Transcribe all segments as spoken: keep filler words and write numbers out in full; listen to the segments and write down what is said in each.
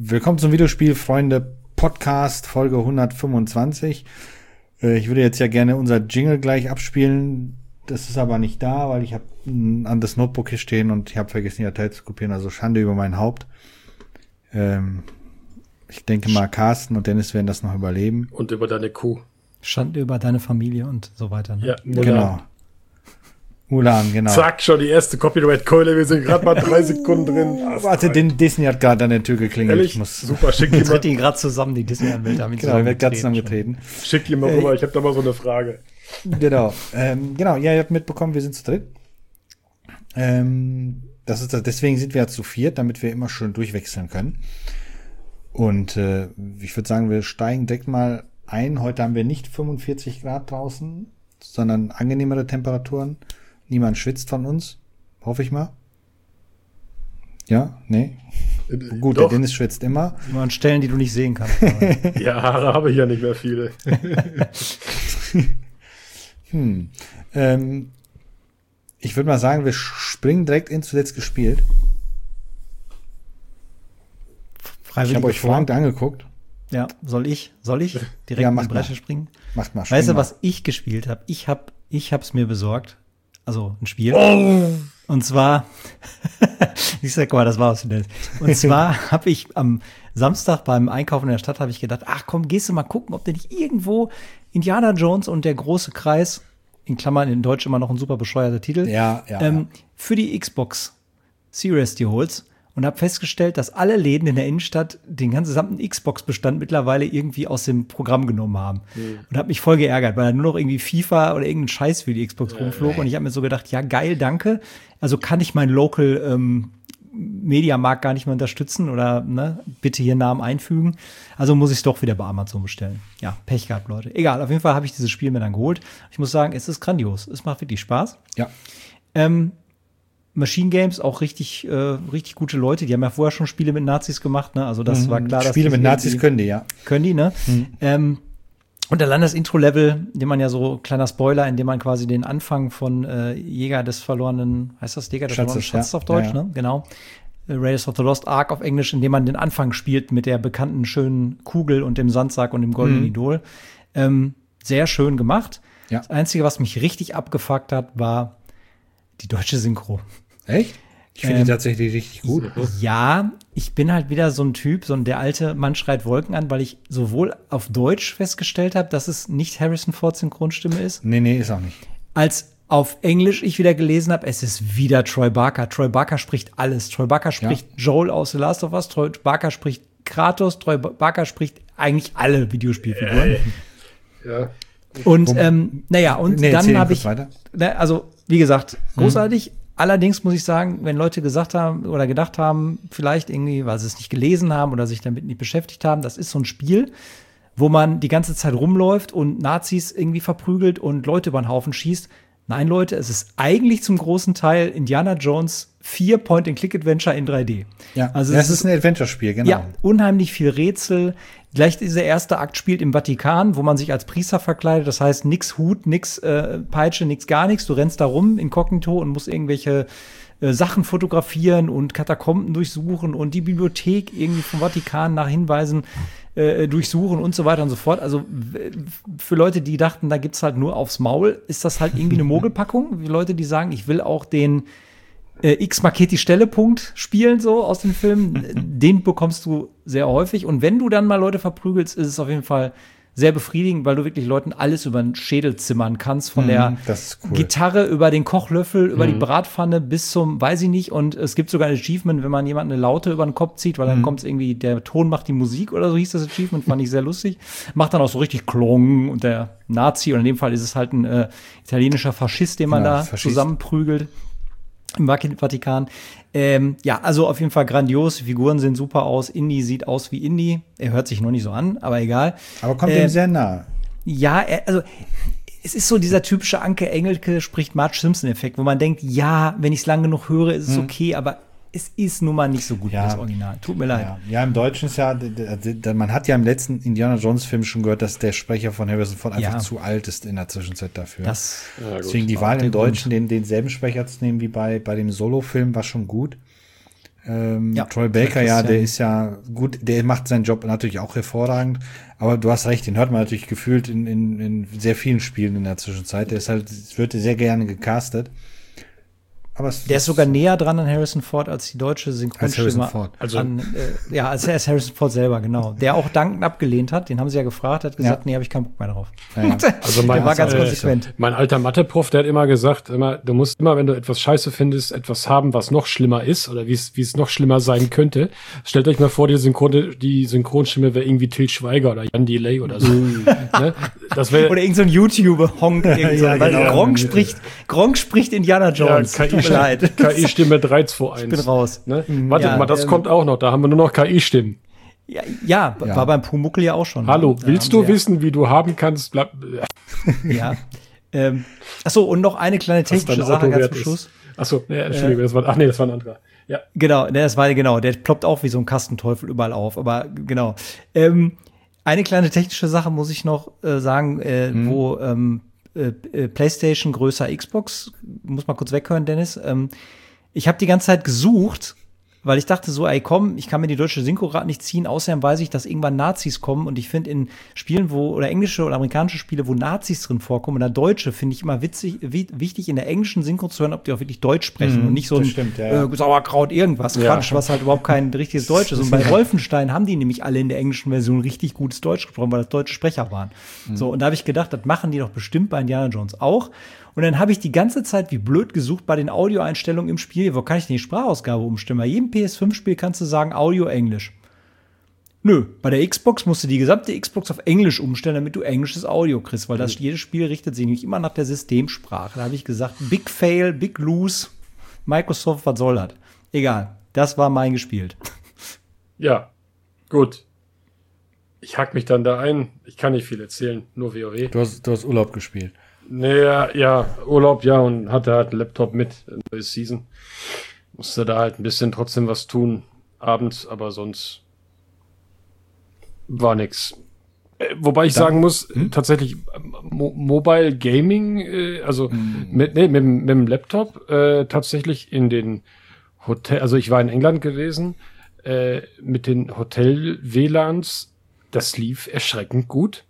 Willkommen zum Videospiel-Freunde-Podcast, Folge hundertfünfundzwanzig. Äh, ich würde jetzt ja gerne unser Jingle gleich abspielen. Das ist aber nicht da, weil ich habe ein anderes Notebook hier stehen und ich habe vergessen, die Datei zu kopieren. Also Schande über mein Haupt. Ähm, ich denke mal, Carsten und Dennis werden das noch überleben. Und über deine Kuh. Schande über deine Familie und so weiter. Ne? Ja, genau. Mulan, genau. Zack, schon die erste Copyright-Keule. Wir sind gerade mal drei Sekunden drin. Ach, warte, den Disney hat gerade an der Tür geklingelt. Ehrlich? Ich muss Super, schick die Jetzt mal, tritt ihn gerade zusammen, die Disney-Welt haben ihn genau, er wird gerade zusammengetreten. schick die mal Äh, rüber. Ich habe da mal so eine Frage. Genau. Ähm, genau, ja, ihr habt mitbekommen, wir sind zu dritt. Ähm, das ist das, deswegen sind wir ja zu viert, damit wir immer schön durchwechseln können. Und äh, ich würde sagen, wir steigen direkt mal ein. Heute haben wir nicht fünfundvierzig Grad draußen, sondern angenehmere Temperaturen. Niemand schwitzt von uns, hoffe ich mal. Ja, nee. Gut, Doch. der Dennis schwitzt immer. Immer an Stellen, die du nicht sehen kannst. Ja, Haare habe ich ja nicht mehr viele. hm. ähm, ich würde mal sagen, wir springen direkt ins zuletzt gespielt. Ich habe euch fragend angeguckt. Ja, soll ich? Soll ich direkt Ja, in mach die Bresche mal. springen? Macht mal, Weißt du, spring was ich gespielt habe? Ich habe ich hab's mir besorgt. Also ein Spiel. Oh. Und zwar, ich sag mal, das war was. Und zwar habe ich am Samstag beim Einkaufen in der Stadt habe ich gedacht, ach komm, gehst du mal gucken, ob du nicht irgendwo Indiana Jones und der große Kreis, in Klammern in Deutsch immer noch ein super bescheuerter Titel, Ja, ja, ähm, ja. für die Xbox Series die holst. Und habe festgestellt, dass alle Läden in der Innenstadt den ganzen gesamten Xbox-Bestand mittlerweile irgendwie aus dem Programm genommen haben. Mhm. Und habe mich voll geärgert, weil da nur noch irgendwie FIFA oder irgendein Scheiß für die Xbox rumflog. Und ich habe mir so gedacht, ja geil, danke. Also kann ich meinen Local ähm, Mediamarkt gar nicht mehr unterstützen oder ne, bitte hier Namen einfügen. Also muss ich es doch wieder bei Amazon bestellen. Ja, Pech gehabt, Leute. Egal, auf jeden Fall habe ich dieses Spiel mir dann geholt. Ich muss sagen, es ist grandios. Es macht wirklich Spaß. Ja. Ähm, Machine Games, auch richtig, äh, richtig gute Leute. Die haben ja vorher schon Spiele mit Nazis gemacht, ne? Also das mhm. war klar, dass Spiele mit Nazis können die, ja. Können die, ne? Mhm. Ähm, und dann das Intro-Level, in dem man ja so, kleiner Spoiler, in dem man quasi den Anfang von äh, Jäger des verlorenen, heißt das Jäger des Schatzes, verlorenen Schatzes ja. auf Deutsch, ja, ja. ne? Genau. Äh, Raiders of the Lost Ark auf Englisch, in dem man den Anfang spielt mit der bekannten schönen Kugel und dem Sandsack und dem goldenen mhm. Idol. Ähm, sehr schön gemacht. Ja. Das Einzige, was mich richtig abgefuckt hat, war die deutsche Synchro. Echt? Ich finde Ähm, die tatsächlich richtig gut. Ja, ich bin halt wieder so ein Typ, so ein der alte Mann schreit Wolken an, weil ich sowohl auf Deutsch festgestellt habe, dass es nicht Harrison Fords Synchronstimme ist, Nee, nee, ist auch nicht. als auf Englisch ich wieder gelesen habe, es ist wieder Troy Barker. Troy Barker spricht alles. Troy Barker spricht Ja. Joel aus The Last of Us, Troy Barker spricht Kratos, Troy Barker spricht eigentlich alle Videospielfiguren. Ja. Und ähm, naja, und Nee, erzähl dann habe kurz ich, weiter. ne, also wie gesagt, großartig. Mhm. Allerdings muss ich sagen, wenn Leute gesagt haben oder gedacht haben, vielleicht irgendwie, weil sie es nicht gelesen haben oder sich damit nicht beschäftigt haben, das ist so ein Spiel, wo man die ganze Zeit rumläuft und Nazis irgendwie verprügelt und Leute über den Haufen schießt. Nein, Leute, es ist eigentlich zum großen Teil Indiana Jones vier Point-and-Click-Adventure in drei D. Ja, also das es ist ein Adventure-Spiel, genau. Ja, unheimlich viel Rätsel. Gleich dieser erste Akt spielt im Vatikan, wo man sich als Priester verkleidet. Das heißt, nix Hut, nix äh, Peitsche, nix gar nichts. Du rennst da rum inkognito und musst irgendwelche äh, Sachen fotografieren und Katakomben durchsuchen und die Bibliothek irgendwie vom Vatikan nach Hinweisen äh, durchsuchen und so weiter und so fort. Also w- für Leute, die dachten, da gibt's halt nur aufs Maul, ist das halt irgendwie eine Mogelpackung. Für Leute, die sagen, ich will auch den Äh, X markiert die Stelle Punkt spielen, so aus den Filmen, den bekommst du sehr häufig. Und wenn du dann mal Leute verprügelst, ist es auf jeden Fall sehr befriedigend, weil du wirklich Leuten alles über den Schädel zimmern kannst. Von Mhm, der das ist cool. Gitarre über den Kochlöffel, über Mhm. die Bratpfanne bis zum, weiß ich nicht. Und es gibt sogar ein Achievement, wenn man jemanden eine Laute über den Kopf zieht, weil dann Mhm. kommt es irgendwie, der Ton macht die Musik oder so hieß das Achievement, fand ich sehr lustig. Macht dann auch so richtig Klong und der Nazi, und in dem Fall ist es halt ein äh, italienischer Faschist, den man Genau, da Faschist. zusammenprügelt. Im Vatikan. Ähm, ja, also auf jeden Fall grandios. Die Figuren sehen super aus. Indy sieht aus wie Indy. Er hört sich noch nicht so an, aber egal. Aber kommt Ähm, dem sehr nahe. Ja, er, also es ist so dieser typische Anke Engelke spricht Marge Simpson-Effekt, wo man denkt, ja, wenn ich es lang genug höre, ist es Hm. okay, aber es ist nun mal nicht so gut Ja. wie das Original. Tut mir leid. Ja. ja, im Deutschen ist ja, d- d- d- man hat ja im letzten Indiana Jones Film schon gehört, dass der Sprecher von Harrison Ford einfach Ja. zu alt ist in der Zwischenzeit dafür. Das, Ja, gut. Deswegen die Wahl der im Grund. Deutschen, den, denselben Sprecher zu nehmen wie bei, bei dem Solo-Film, war schon gut. Ähm, Ja, Troy Baker, der ja, der Christian. ist ja gut, der macht seinen Job natürlich auch hervorragend, aber du hast recht, den hört man natürlich gefühlt in, in, in sehr vielen Spielen in der Zwischenzeit. Der ist halt, es wird sehr gerne gecastet. Aber es, Der ist sogar näher dran an Harrison Ford als die deutsche als Synchronstimme. Harrison Ford. Also- an, äh, ja, als, als Harrison Ford selber, genau. Der auch dankend abgelehnt hat. Den haben sie ja gefragt, hat gesagt, Ja. nee, habe ich keinen Bock mehr drauf. Ja, ja. Also Der mein, war ganz äh, konsequent. mein alter Mathe-Prof, der hat immer gesagt, immer, du musst immer, wenn du etwas scheiße findest, etwas haben, was noch schlimmer ist oder wie es wie es noch schlimmer sein könnte. Stellt euch mal vor, die, Synchron die Synchronstimme wäre irgendwie Til Schweiger oder Jan Delay oder so. ne? Das wäre Oder irgend so ein YouTuber-Honk. irgend so, Ja, weil genau. Gronk spricht, Gronk spricht Indiana Jones. Ja, Tut mir leid. K I-Stimme drei zwei eins. Ich bin raus. Ne? Warte Ja, mal, das ähm, kommt auch noch. Da haben wir nur noch K I-Stimmen. Ja, ja, Ja. war beim Pumuckl ja auch schon. Hallo, Da willst haben du sie ja- wissen, wie du haben kannst? Bleib, Ja. ähm, achso, und noch eine kleine technische dein Sache Auto ganz wert zum ist. Schluss. Achso, nee, Entschuldigung, das war, ach nee, das war ein anderer. Ja. Genau, der das war genau, der ploppt auch wie so ein Kastenteufel überall auf, aber genau. Ähm, eine kleine technische Sache muss ich noch äh, sagen, äh, Mhm. wo ähm, äh, äh, PlayStation größer Xbox, muss mal kurz weghören, Dennis. Ähm, ich habe die ganze Zeit gesucht, weil ich dachte so, ey komm, ich kann mir die deutsche Synchro gerade nicht ziehen, außerdem weiß ich, dass irgendwann Nazis kommen und ich finde in Spielen, wo, oder englische oder amerikanische Spiele, wo Nazis drin vorkommen, oder deutsche, finde ich immer witzig, wi wichtig, in der englischen Synchro zu hören, ob die auch wirklich Deutsch sprechen Mhm, und nicht so das ein stimmt, ja, ja. äh, Sauerkraut irgendwas Ja. Quatsch, was halt überhaupt kein richtiges Deutsch ist. Und bei Wolfenstein haben die nämlich alle in der englischen Version richtig gutes Deutsch gesprochen, weil das deutsche Sprecher waren. So, und da habe ich gedacht, das machen die doch bestimmt bei Indiana Jones auch. Und dann habe ich die ganze Zeit wie blöd gesucht bei den Audioeinstellungen im Spiel. Wo kann ich denn die Sprachausgabe umstellen? Bei jedem P S fünf Spiel kannst du sagen Audio Englisch. Nö, bei der Xbox musst du die gesamte Xbox auf Englisch umstellen, damit du englisches Audio kriegst, weil das jedes Spiel richtet sich nämlich immer nach der Systemsprache. Da habe ich gesagt, Big Fail, Big Lose, Microsoft, was soll das? Egal, das war mein gespielt. Ja, gut. Ich hack mich dann da ein. Ich kann nicht viel erzählen, nur WoW. Du hast, du hast Urlaub gespielt. Naja, ja, Urlaub, ja, und hatte halt einen Laptop mit, eine neue Season. Musste da halt ein bisschen trotzdem was tun, abends, aber sonst war nix. Äh, wobei ich Dann- sagen muss, äh, tatsächlich ähm, Mo Mobile Gaming, äh, also mit, nee, mit, dem- mit dem Laptop, äh, tatsächlich in den Hotel, also ich war in England gewesen, äh, mit den Hotel-W L A Ns, das lief erschreckend gut.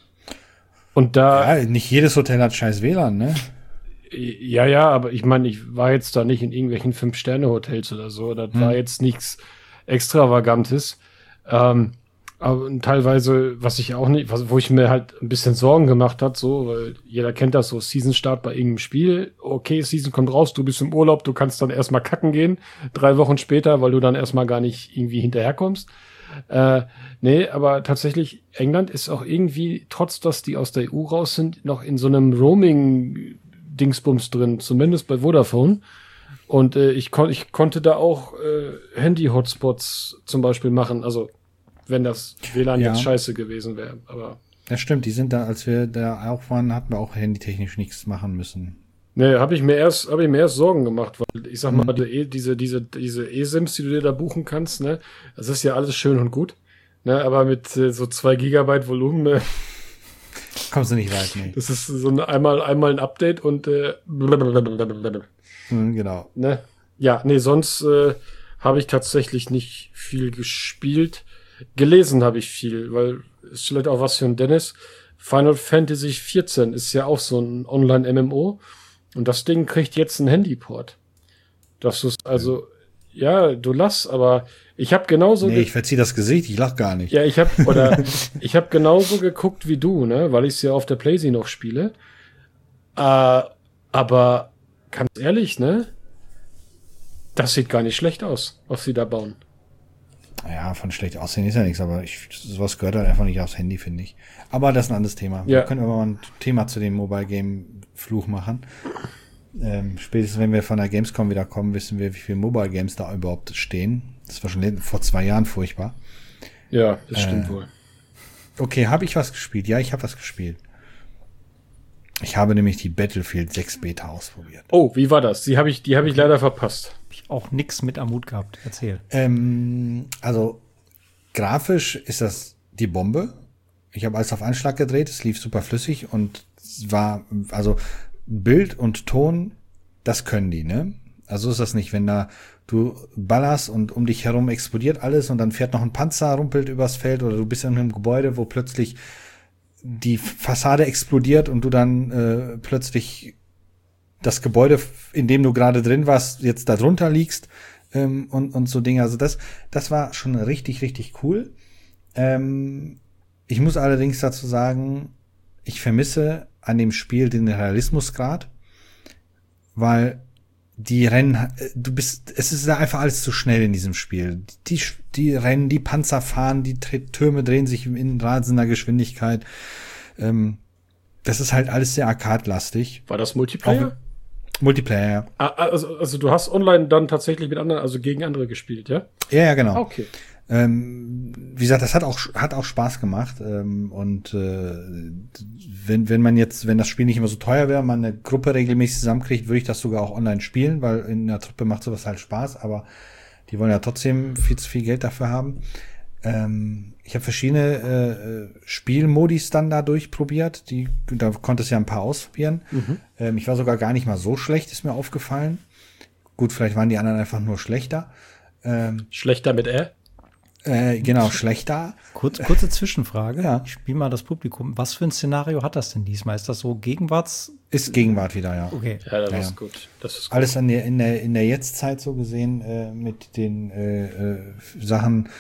Und da, Ja, nicht jedes Hotel hat scheiß W L A N, ne? ja, ja, aber ich meine, ich war jetzt da nicht in irgendwelchen Fünf-Sterne-Hotels oder so. Das war jetzt nichts Extravagantes. Ähm, aber teilweise, was ich auch nicht, was, wo ich mir halt ein bisschen Sorgen gemacht hat, so, weil jeder kennt das so, Season-Start bei irgendeinem Spiel. Okay, Season kommt raus, du bist im Urlaub, du kannst dann erstmal kacken gehen, drei Wochen später, weil du dann erstmal gar nicht irgendwie hinterherkommst. Äh, nee, aber tatsächlich, England ist auch irgendwie, trotz dass die aus der E U raus sind, noch in so einem Roaming-Dingsbums drin, zumindest bei Vodafone. Und äh, ich, kon ich konnte da auch äh, Handy-Hotspots zum Beispiel machen, also wenn das W L A N Ja. jetzt scheiße gewesen wäre. Aber Das stimmt, die sind da, als wir da auch waren, hatten wir auch handytechnisch nichts machen müssen. nee, habe ich mir erst, habe ich mir erst Sorgen gemacht, weil ich sag mal, die, diese, diese, diese E-Sims, die du dir da buchen kannst, ne, das ist ja alles schön und gut, ne, aber mit äh, so zwei Gigabyte Volumen, äh, Kommst du nicht weit, nee. das ist so ein, einmal, einmal ein Update und äh, blablabla, Hm, genau. ne, ja, nee, sonst äh, habe ich tatsächlich nicht viel gespielt. Gelesen habe ich viel, weil ist vielleicht auch was für ein Dennis. Final Fantasy vierzehn ist ja auch so ein Online-M M O und das Ding kriegt jetzt einen Handyport. Das ist also, ja, du lass, aber ich habe genauso Nee, ge- ich verzieh das Gesicht, ich lach gar nicht. ja, ich habe oder ich habe genauso geguckt wie du, ne, weil ich es ja auf der PlayStation noch spiele. Äh, aber ganz ehrlich, ne, das sieht gar nicht schlecht aus, was sie da bauen. Ja, von schlecht aussehen ist ja nichts, aber ich, sowas gehört halt einfach nicht aufs Handy, finde ich. Aber das ist ein anderes Thema. Ja. Wir können aber mal ein Thema zu dem Mobile Game Fluch machen. Ähm, spätestens wenn wir von der Gamescom wieder kommen, wissen wir, wie viele Mobile Games da überhaupt stehen. Das war schon vor zwei Jahren furchtbar. Ja, das stimmt Äh, wohl. Okay, habe ich was gespielt? Ja, ich habe was gespielt. Ich habe nämlich die Battlefield sechs Beta ausprobiert. Oh, wie war das? Die habe ich, die habe ich leider verpasst. Hab ich auch nix mit am Hut gehabt. Erzähl. Ähm, also grafisch ist das die Bombe. Ich habe alles auf Anschlag gedreht, es lief super flüssig und es war, also Bild und Ton, das können die, ne? Also ist das nicht, wenn da du ballerst und um dich herum explodiert alles und dann fährt noch ein Panzer, rumpelt übers Feld oder du bist in einem Gebäude, wo plötzlich die Fassade explodiert und du dann äh, plötzlich das Gebäude, in dem du gerade drin warst, jetzt da drunter liegst ähm, und und so Dinge. Also das das war schon richtig, richtig cool. Ähm, ich muss allerdings dazu sagen, ich vermisse an dem Spiel den Realismusgrad, weil die Rennen, du bist, es ist einfach alles zu schnell in diesem Spiel. Die, die Rennen, die Panzer fahren, die Türme drehen sich in rasender Geschwindigkeit. Ähm, das ist halt alles sehr arcade-lastig. War das Multiplayer? Auch Multiplayer, ja. Ah, also, also du hast online dann tatsächlich mit anderen, also gegen andere gespielt, ja? Ja, ja, genau. Okay. Ähm, wie gesagt, das hat auch hat auch Spaß gemacht ähm, und äh, wenn wenn man jetzt, wenn das Spiel nicht immer so teuer wäre, man eine Gruppe regelmäßig zusammenkriegt, würde ich das sogar auch online spielen, weil in der Truppe macht sowas halt Spaß, aber die wollen ja trotzdem viel zu viel Geld dafür haben. Ähm, ich habe verschiedene äh, Spielmodis dann da durchprobiert, die da konnte es ja ein paar ausprobieren. Mhm. Ähm, ich war sogar gar nicht mal so schlecht, ist mir aufgefallen. Gut, vielleicht waren die anderen einfach nur schlechter. Ähm, schlechter mit Ä? Äh, genau, schlechter. Kurz, kurze Zwischenfrage. Ja. Ich spiele mal das Publikum. Was für ein Szenario hat das denn diesmal? Ist das so Gegenwarts? Ist Gegenwart wieder, ja. Okay. Ja, das ja, ist ja. gut. Das ist gut. Alles an der, in der, in der Jetztzeit so gesehen, äh, mit den äh, äh, Sachen.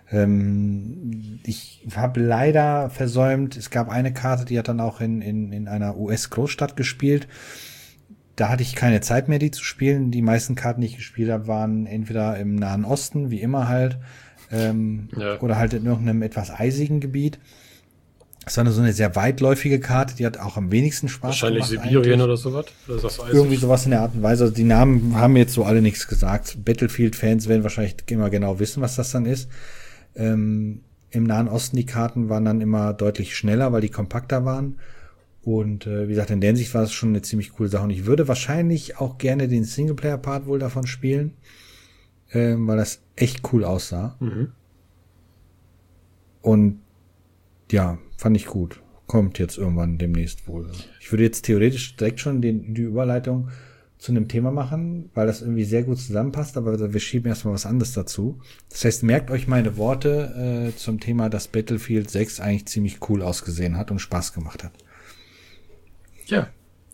Ähm, ich habe leider versäumt, es gab eine Karte, die hat dann auch in, in, in einer U S-Großstadt gespielt. Da hatte ich keine Zeit mehr, die zu spielen. Die meisten Karten, die ich gespielt habe, waren entweder im Nahen Osten, wie immer halt, ähm, ja. oder halt in irgendeinem etwas eisigen Gebiet. Es war nur so eine sehr weitläufige Karte, die hat auch am wenigsten Spaß Wahrscheinlich gemacht. Wahrscheinlich Sibirien eigentlich. oder sowas? Oder ist das eisig? Irgendwie sowas in der Art und Weise. Also die Namen haben jetzt so alle nichts gesagt. Battlefield-Fans werden wahrscheinlich immer genau wissen, was das dann ist. Ähm, im Nahen Osten, die Karten waren dann immer deutlich schneller, weil die kompakter waren. Und äh, wie gesagt, in der Hinsicht war es schon eine ziemlich coole Sache. Und ich würde wahrscheinlich auch gerne den Singleplayer-Part wohl davon spielen, ähm, weil das echt cool aussah. Mhm. Und ja, fand ich gut. Kommt jetzt irgendwann demnächst wohl. Ich würde jetzt theoretisch direkt schon den, die Überleitung zu einem Thema machen, weil das irgendwie sehr gut zusammenpasst, aber wir schieben erstmal was anderes dazu. Das heißt, merkt euch meine Worte äh, zum Thema, dass Battlefield sechs eigentlich ziemlich cool ausgesehen hat und Spaß gemacht hat. Ja.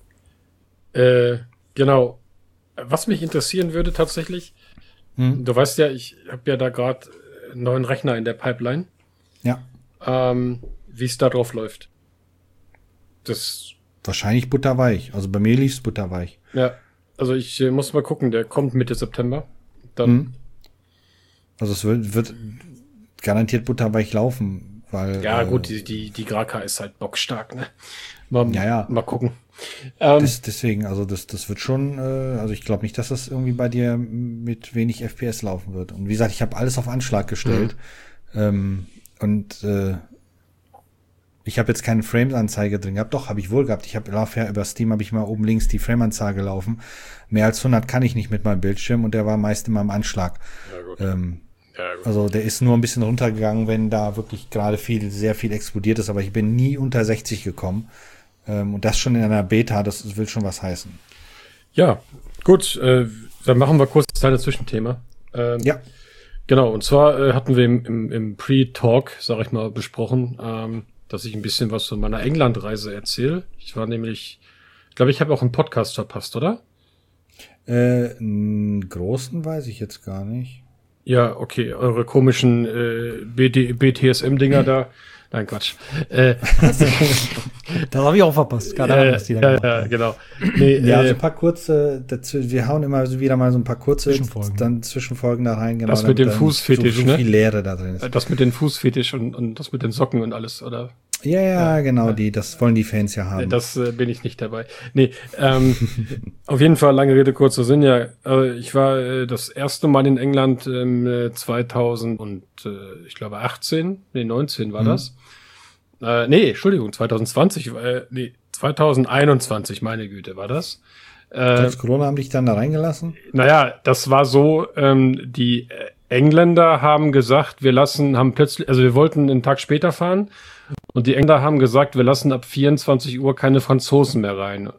Äh, genau. Was mich interessieren würde tatsächlich, hm. du weißt ja, ich habe ja da gerade einen neuen Rechner in der Pipeline. Ja. Ähm, wie es da drauf läuft. Das wahrscheinlich butterweich. Also bei mir lief's butterweich. Ja, also ich äh, muss mal gucken, der kommt Mitte September. Dann. Hm. Also es wird, wird garantiert butterweich laufen, weil. Ja, äh, gut, die, die, die Graka ist halt bockstark, ne? Mal, ja, ja. mal gucken. Ähm, das, deswegen, also das, das wird schon, äh, also ich glaube nicht, dass das irgendwie bei dir mit wenig F P S laufen wird. Und wie gesagt, ich habe alles auf Anschlag gestellt. Mhm. Ähm, und äh, ich habe jetzt keine Frames-Anzeige drin gehabt. Doch, habe ich wohl gehabt. Ich habe ja über Steam habe ich mal oben links die Frame-Anzahl gelaufen. Mehr als hundert kann ich nicht mit meinem Bildschirm und der war meist immer im Anschlag. Ja, gut. Ähm, ja, gut. Also der ist nur ein bisschen runtergegangen, wenn da wirklich gerade viel, sehr viel explodiert ist. Aber ich bin nie unter sechzig gekommen. Ähm, und das schon in einer Beta, das will schon was heißen. Ja, gut. Äh, dann machen wir kurz ein kleines Zwischenthema. Ähm, ja. Genau, und zwar äh, hatten wir im, im, im Pre-Talk, sag ich mal, besprochen, ähm, dass ich ein bisschen was von meiner England-Reise erzähle. Ich war nämlich, ich glaube, ich habe auch einen Podcast verpasst, oder? Äh, einen großen weiß ich jetzt gar nicht. Ja, okay, eure komischen äh, B T S M-Dinger da. Nein, Quatsch. Äh, das habe ich auch verpasst. Keine Ahnung, was die da ja, gemacht ja, haben. genau. Nee, ja, äh, so ein paar kurze, dazu, wir hauen immer so wieder mal so ein paar kurze Zwischenfolgen. dann Zwischenfolgen da rein. Genau, das mit dem dann Fußfetisch, so, so ne? viel Leere da drin ist. Das mit dem Fußfetisch und, und das mit den Socken und alles, oder? Ja, ja, Ja, genau, ja. die, das wollen die Fans ja haben. Das äh, bin ich nicht dabei. Nee, ähm, auf jeden Fall, lange Rede, kurzer Sinn, ja. Äh, ich war äh, das erste Mal in England ähm, äh, zweitausend und äh, ich glaube achtzehn, nee, neunzehn war Mhm. das. Äh, nee, Entschuldigung, zwanzig zwanzig, äh, nee, zwanzig einundzwanzig, meine Güte, war das. Äh, Trotz Corona haben dich dann da reingelassen? Naja, das war so, ähm, die Engländer haben gesagt, wir lassen, haben plötzlich, also wir wollten einen Tag später fahren und die Engländer haben gesagt, wir lassen ab vierundzwanzig Uhr keine Franzosen mehr rein.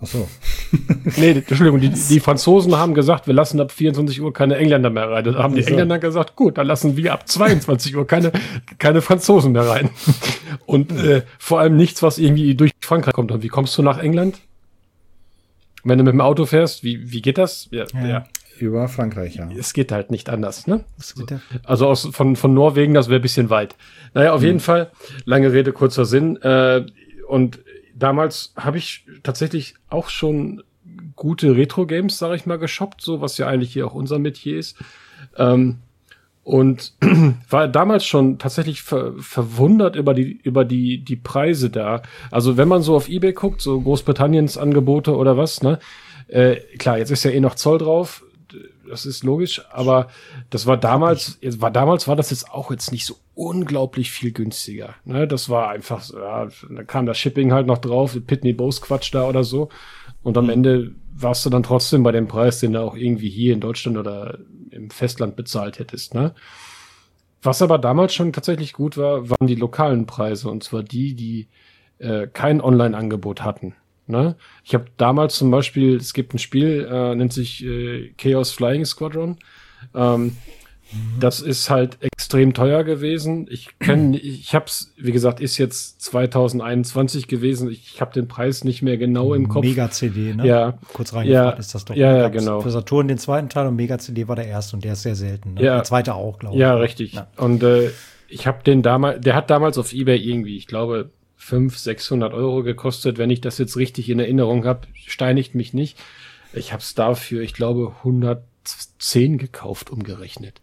Ach so. Nee, Entschuldigung, die, die Franzosen haben gesagt, wir lassen ab vierundzwanzig Uhr keine Engländer mehr rein. Da haben die Ach so. Engländer gesagt, gut, dann lassen wir ab zweiundzwanzig Uhr keine, keine Franzosen mehr rein. Und äh, vor allem nichts, was irgendwie durch Frankreich kommt. Und wie kommst du nach England? Wenn du mit dem Auto fährst, wie, wie geht das? Ja, Ja. ja. Über Frankreich, ja. Es geht halt nicht anders, ne? Was geht da? Also aus, von, von Norwegen, das wäre ein bisschen weit. Naja, auf Mhm. jeden Fall, lange Rede, kurzer Sinn. Äh, und damals habe ich tatsächlich auch schon gute Retro-Games, sage ich mal, geshoppt, so was ja eigentlich hier auch unser Metier ist. Ähm, und war damals schon tatsächlich ver verwundert über die über die die Preise da. Also wenn man so auf eBay guckt, so Großbritanniens Angebote oder was, ne? Äh, klar, jetzt ist ja eh noch Zoll drauf. Das ist logisch, aber das war damals, war damals war das jetzt auch jetzt nicht so unglaublich viel günstiger. Ne, das war einfach, ja, da kam das Shipping halt noch drauf, Pitney Bowes Quatsch da oder so. Und am Ende warst du dann trotzdem bei dem Preis, den du auch irgendwie hier in Deutschland oder im Festland bezahlt hättest. Ne? Was aber damals schon tatsächlich gut war, waren die lokalen Preise. Und zwar die, die äh, kein Online-Angebot hatten. Ne? Ich habe damals zum Beispiel, es gibt ein Spiel, äh, nennt sich äh, Chaos Flying Squadron. Ähm, das ist halt extrem teuer gewesen. Ich kenne, ich hab's, wie gesagt, ist jetzt zwanzig einundzwanzig gewesen. Ich habe den Preis nicht mehr genau im Kopf. Mega-C D, ne? Ja. Kurz reingefragt Ja. ist das doch. Ja, ja, Gab's genau. Für Saturn den zweiten Teil und Mega-C D war der erste und der ist sehr selten. Ne? Ja. Der zweite auch, glaube ich. Ja, richtig. Ja. Und äh, ich habe den damals, der hat damals auf eBay irgendwie, ich glaube, fünfhundert, sechshundert Euro gekostet. Wenn ich das jetzt richtig in Erinnerung habe, steinigt mich nicht. Ich habe es dafür, ich glaube, hundertzehn gekauft, umgerechnet.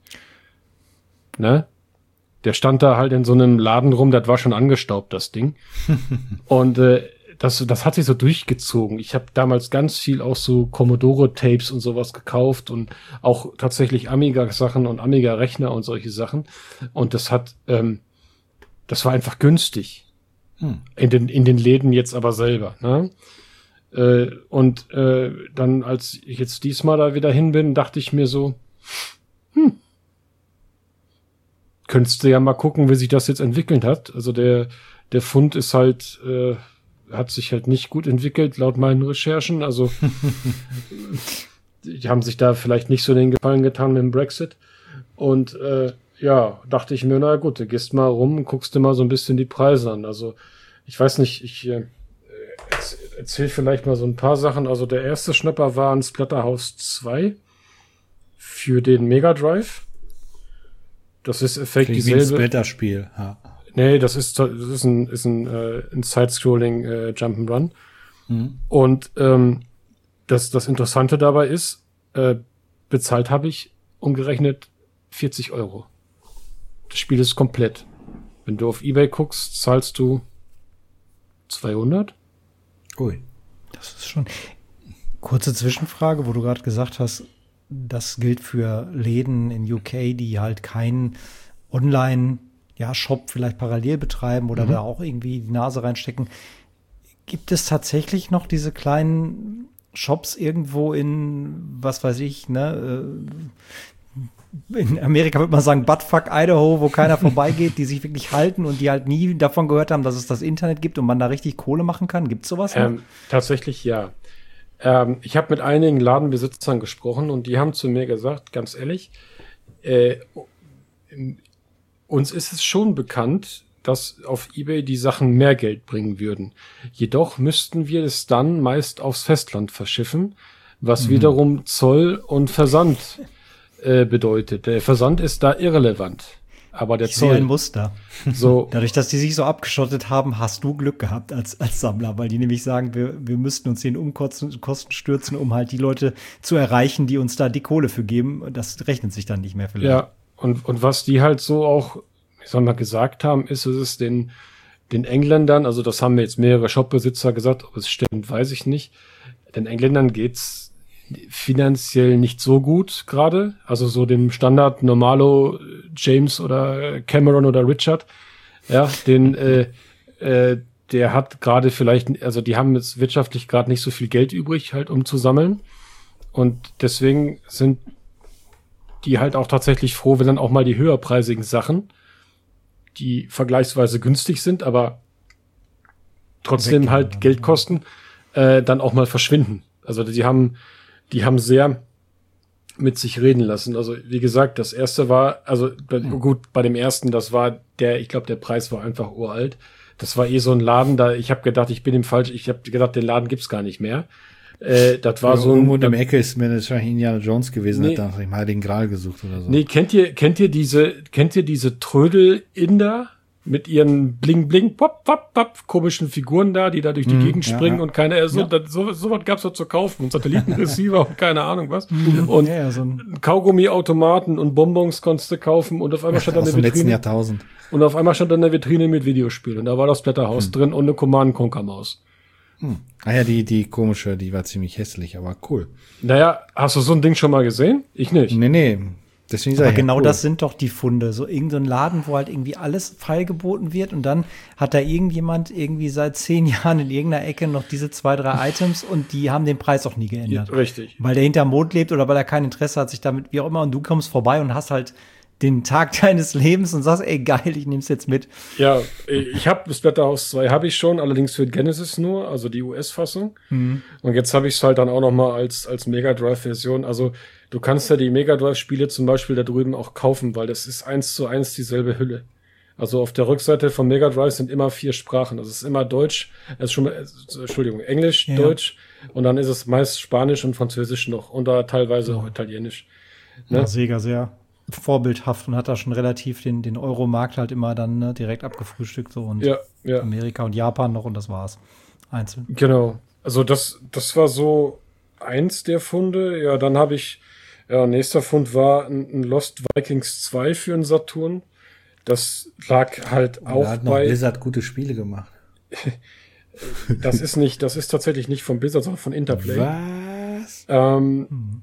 Ne? Der stand da halt in so einem Laden rum, das war schon angestaubt, das Ding. Und äh, das, das hat sich so durchgezogen. Ich habe damals ganz viel auch so Commodore-Tapes und sowas gekauft und auch tatsächlich Amiga-Sachen und Amiga-Rechner und solche Sachen. Und das hat, ähm, das war einfach günstig. Hm. In den, in den Läden jetzt aber selber, ne? Äh, und äh, dann, als ich jetzt diesmal da wieder hin bin, dachte ich mir so, hm, könntest du ja mal gucken, wie sich das jetzt entwickelt hat. Also der, der Fund ist halt, äh, hat sich halt nicht gut entwickelt, laut meinen Recherchen. Also die haben sich da vielleicht nicht so den Gefallen getan mit dem Brexit. Und äh, ja, dachte ich mir, na gut, du gehst mal rum und guckst dir mal so ein bisschen die Preise an. Also ich weiß nicht, ich äh, erzähle vielleicht mal so ein paar Sachen. Also der erste Schnapper war ein Splatterhouse zwei für den Mega Drive. Das ist effekt Klingt wie ein dieselbe. Splatter-Spiel. Ja. Nee, das ist, das ist ein, ist ein, äh, ein Side-Scrolling äh, Jump'n'Run. Mhm. Und ähm, das, das Interessante dabei ist, äh, bezahlt habe ich umgerechnet vierzig Euro. Das Spiel ist komplett. Wenn du auf eBay guckst, zahlst du zweihundert. Ui. Das ist schon. Kurze Zwischenfrage, wo du gerade gesagt hast, das gilt für Läden in U K, die halt keinen Online-Shop vielleicht parallel betreiben oder Mhm. da auch irgendwie die Nase reinstecken. Gibt es tatsächlich noch diese kleinen Shops irgendwo in, was weiß ich, ne, äh, in Amerika würde man sagen, Buttfuck, Idaho, wo keiner vorbeigeht, die sich wirklich halten und die halt nie davon gehört haben, dass es das Internet gibt und man da richtig Kohle machen kann? Gibt's sowas noch? Ähm, tatsächlich ja. Ähm, ich habe mit einigen Ladenbesitzern gesprochen und die haben zu mir gesagt, ganz ehrlich, äh, uns ist es schon bekannt, dass auf eBay die Sachen mehr Geld bringen würden. Jedoch müssten wir es dann meist aufs Festland verschiffen, was Mhm. wiederum Zoll und Versand äh, bedeutet. Der Versand ist da irrelevant, aber der Ich sehe ein Zoll. Muster. So, Dadurch, dass die sich so abgeschottet haben, hast du Glück gehabt als, als Sammler, weil die nämlich sagen, wir, wir müssten uns hier in Umkosten Kosten stürzen, um halt die Leute zu erreichen, die uns da die Kohle für geben. Das rechnet sich dann nicht mehr vielleicht. ja, und, und was die halt so auch, ich sag mal, gesagt haben, ist, es ist den, den Engländern, also das haben mir jetzt mehrere Shopbesitzer gesagt, ob es stimmt, weiß ich nicht. Den Engländern geht's finanziell nicht so gut gerade, also so dem Standard Normalo James oder Cameron oder Richard, ja, den, äh, äh, der hat gerade vielleicht, also die haben jetzt wirtschaftlich gerade nicht so viel Geld übrig, halt um zu sammeln und deswegen sind die halt auch tatsächlich froh, wenn dann auch mal die höherpreisigen Sachen, die vergleichsweise günstig sind, aber trotzdem Weggehen halt dann, Geld ja. kosten, äh, dann auch mal verschwinden. Also die haben, die haben sehr mit sich reden lassen. Also wie gesagt, das erste war, also gut, bei dem ersten, das war der, ich glaube, der Preis war einfach uralt. Das war eh so ein Laden, da ich habe gedacht, ich bin im falsch, ich habe gedacht, den Laden gibt's gar nicht mehr. Äh, das war ja, so ein, irgendwo in der Ecke ist mir wahrscheinlich Indiana Jones gewesen, nee, hat nach dem Heiligen Gral gesucht oder so. Nee, kennt ihr kennt ihr diese kennt ihr diese Trödel-Inder mit ihren bling bling pop pop pop komischen Figuren da, die da durch die Mhm, Gegend ja, springen ja. und keine so Ja. das, so sowas gab's da zu kaufen und Satellitenreceiver und keine Ahnung was und Ja, ja, so ein Kaugummiautomaten und Bonbons konntest du kaufen und auf einmal stand da Aus eine dem letzten Vitrine Jahrtausend. und auf einmal stand da eine Vitrine mit Videospielen und da war das Blätterhaus Hm. drin und eine Command Conquer Maus. Hm. Ah ja, die, die komische, die war ziemlich hässlich, aber cool. Naja, hast du so ein Ding schon mal gesehen? Ich nicht. Nee, nee. Deswegen sag Aber ich ja, genau cool. das sind doch die Funde. So irgendein Laden, wo halt irgendwie alles feilgeboten wird und dann hat da irgendjemand irgendwie seit zehn Jahren in irgendeiner Ecke noch diese zwei, drei Items und die haben den Preis auch nie geändert. Ja, richtig. Weil der hinterm Mond lebt oder weil er kein Interesse hat, sich damit, wie auch immer, und du kommst vorbei und hast halt den Tag deines Lebens und sagst, ey, geil, ich nehm's jetzt mit. Ja, ich habe das Blätterhaus zwei habe ich schon, allerdings für Genesis nur, also die U S-Fassung. Mhm. Und jetzt habe ich es halt dann auch noch mal als als Mega Drive-Version. Also du kannst ja die Mega Drive-Spiele zum Beispiel da drüben auch kaufen, weil das ist eins zu eins dieselbe Hülle. Also auf der Rückseite vom Mega Drive sind immer vier Sprachen. Das ist immer Deutsch, also schon mal, äh, Entschuldigung, Englisch, Ja. Deutsch und dann ist es meist Spanisch und Französisch noch und da teilweise auch Italienisch. Ne? Ja, Sega sehr vorbildhaft und hat da schon relativ den, den Euro-Markt halt immer dann ne, direkt abgefrühstückt so und Ja, ja. Amerika und Japan noch und das war's. Einzeln. Genau. Also das, das war so eins der Funde. Ja, dann habe ich, ja, nächster Fund war ein, ein Lost Vikings zwei für einen Saturn. Das lag halt Da auch hat noch bei, Blizzard gute Spiele gemacht. das ist nicht, das ist tatsächlich nicht von Blizzard, sondern von Interplay. Was? Ähm, Hm.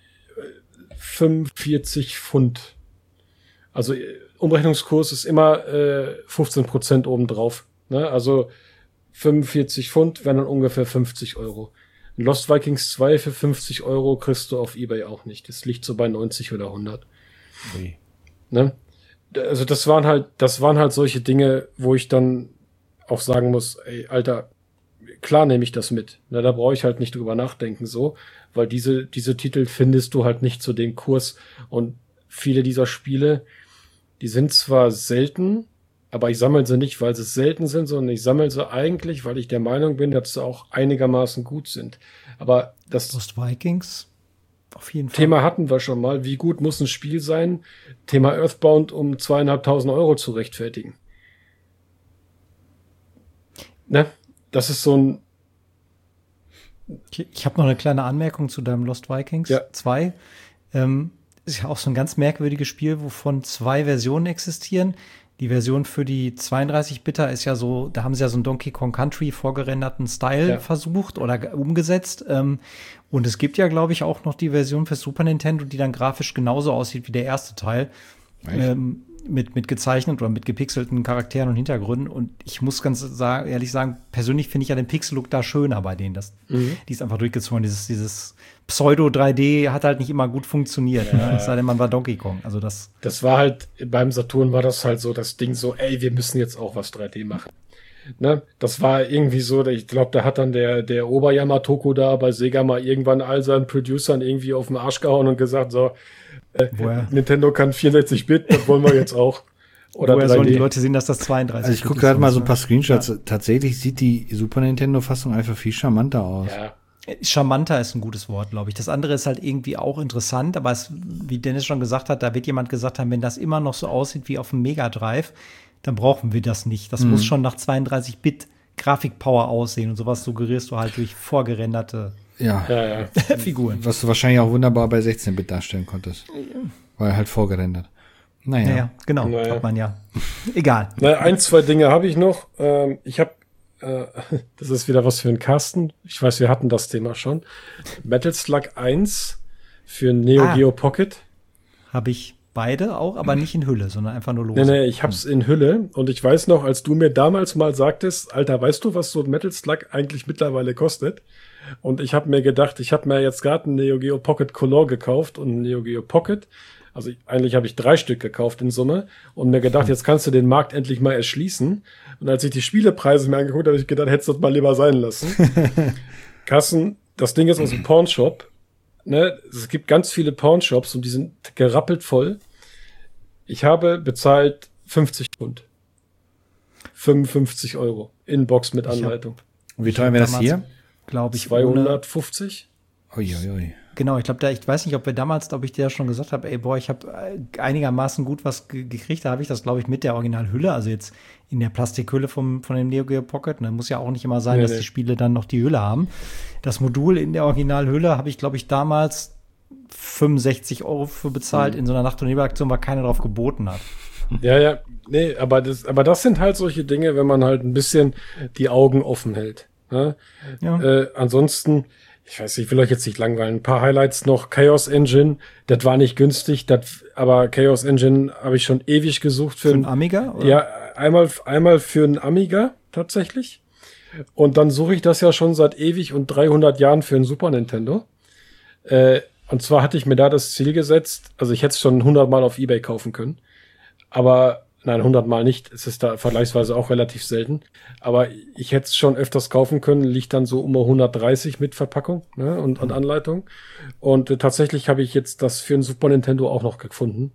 fünfundvierzig Pfund. Also äh, Umrechnungskurs ist immer äh, fünfzehn Prozent obendrauf. Ne? Also fünfundvierzig Pfund wären dann ungefähr fünfzig Euro. Ein Lost Vikings zwei für fünfzig Euro kriegst du auf eBay auch nicht. Das liegt so bei neunzig oder hundert. Ui. Ne? Also das waren halt, das waren halt solche Dinge, wo ich dann auch sagen muss, ey, Alter, klar nehme ich das mit. Na, da brauche ich halt nicht drüber nachdenken so, weil diese, diese Titel findest du halt nicht zu dem Kurs. Und viele dieser Spiele, die sind zwar selten, aber ich sammle sie nicht, weil sie selten sind, sondern ich sammle sie eigentlich, weil ich der Meinung bin, dass sie auch einigermaßen gut sind. Aber das Lost Vikings auf jeden Fall. Thema hatten wir schon mal. Wie gut muss ein Spiel sein? Thema Earthbound, um zweieinhalbtausend Euro zu rechtfertigen. Ne? Das ist so ein, Ich, ich habe noch eine kleine Anmerkung zu deinem Lost Vikings Ja. zwei. Ähm, ist ja auch so ein ganz merkwürdiges Spiel, wovon zwei Versionen existieren. Die Version für die zweiunddreißig-Bitter ist ja so, da haben sie ja so einen Donkey Kong Country vorgerenderten Style Ja. versucht oder ge- umgesetzt. Ähm, und es gibt ja, glaube ich, auch noch die Version für Super Nintendo, die dann grafisch genauso aussieht wie der erste Teil. Echt? Ähm, mit, mit gezeichnet oder mit gepixelten Charakteren und Hintergründen. Und ich muss ganz sagen, ehrlich sagen, persönlich finde ich ja den Pixel-Look da schöner bei denen. Das, Mhm. Die ist einfach durchgezogen. Dieses, dieses Pseudo drei D hat halt nicht immer gut funktioniert. Ne? Es sei denn, man war Donkey Kong. Also das, das war halt, beim Saturn war das halt so das Ding so, ey, wir müssen jetzt auch was drei D machen. Ne? Das war irgendwie so, ich glaube, da hat dann der, der Oberyamatoko da bei Sega mal irgendwann all seinen Producern irgendwie auf den Arsch gehauen und gesagt, so, äh, Woher- Nintendo kann vierundsechzig Bit, das wollen wir jetzt auch. Oder woher sollen die drei D. Leute sehen, dass das zweiunddreißig Also ich gucke ist gerade mal und so ein paar Screenshots. Tatsächlich sieht die Super Nintendo-Fassung einfach viel charmanter aus. Ja, Charmanter ist ein gutes Wort, glaube ich. Das andere ist halt irgendwie auch interessant, aber es, wie Dennis schon gesagt hat, da wird jemand gesagt haben, wenn das immer noch so aussieht wie auf dem Mega Drive, dann brauchen wir das nicht. Das Mhm. muss schon nach zweiunddreißig Bit Grafikpower aussehen und sowas suggerierst du halt durch vorgerenderte Ja. ja, ja. Figuren. Was du wahrscheinlich auch wunderbar bei sechzehn Bit darstellen konntest. Weil halt vorgerendert. Naja. Naja, genau, Naja. hat man ja. Egal. Na, ein, zwei Dinge habe ich noch. Ähm, ich habe, äh, das ist wieder was für einen Carsten. Ich weiß, wir hatten das Thema schon. Metal Slug eins für Neo Ah. Geo Pocket. Habe ich beide auch, aber nicht in Hülle, sondern einfach nur lose. Nee, nee, ich hab's in Hülle. Und ich weiß noch, als du mir damals mal sagtest, Alter, weißt du, was so ein Metal Slug eigentlich mittlerweile kostet? Und ich habe mir gedacht, ich habe mir jetzt gerade ein Neo Geo Pocket Color gekauft und ein Neo Geo Pocket. Also ich, eigentlich habe ich drei Stück gekauft in Summe und mir gedacht, jetzt kannst du den Markt endlich mal erschließen. Und als ich die Spielepreise mir angeguckt habe, habe ich gedacht, hättest du das mal lieber sein lassen. Kassen, das Ding ist aus dem Pawnshop. Ne? Es gibt ganz viele Pawnshops und die sind gerappelt voll. Ich habe bezahlt fünfzig Pfund. fünfundfünfzig Euro. In Box mit Anleitung. Und wie teuer wäre das hier? Glaube ich. zweihundertfünfzig? Uiuiui. Genau, ich glaube, da, ich weiß nicht, ob wir damals, ob ich dir ja schon gesagt habe, ey, boah, ich habe einigermaßen gut was ge- gekriegt. Da habe ich das, glaube ich, mit der Originalhülle, also jetzt in der Plastikhülle vom, von dem Neo Geo Pocket. Da muss ja auch nicht immer sein, Nee, dass nee. die Spiele dann noch die Hülle haben. Das Modul in der Originalhülle habe ich, glaube ich, damals fünfundsechzig Euro für bezahlt. Mhm. In so einer Nacht- und Nebelaktion, weil keiner drauf geboten hat. Ja, ja, nee, aber das, aber das sind halt solche Dinge, wenn man halt ein bisschen die Augen offen hält. Ne? Ja. Äh, ansonsten, ich weiß, ich will euch jetzt nicht langweilen. Ein paar Highlights noch. Chaos Engine, das war nicht günstig, das, aber Chaos Engine habe ich schon ewig gesucht für, Für ein Amiga? Oder? Ja, einmal, einmal für einen Amiga tatsächlich. Und dann suche ich das ja schon seit ewig und dreihundert Jahren für einen Super Nintendo. Äh, und zwar hatte ich mir da das Ziel gesetzt, also ich hätte es schon hundert Mal auf eBay kaufen können. Aber, nein, hundert Mal nicht. Es ist da vergleichsweise auch relativ selten. Aber ich hätte es schon öfters kaufen können. Liegt dann so um hundertdreißig mit Verpackung, ne, und, und Anleitung. Und äh, tatsächlich habe ich jetzt das für ein Super Nintendo auch noch gefunden.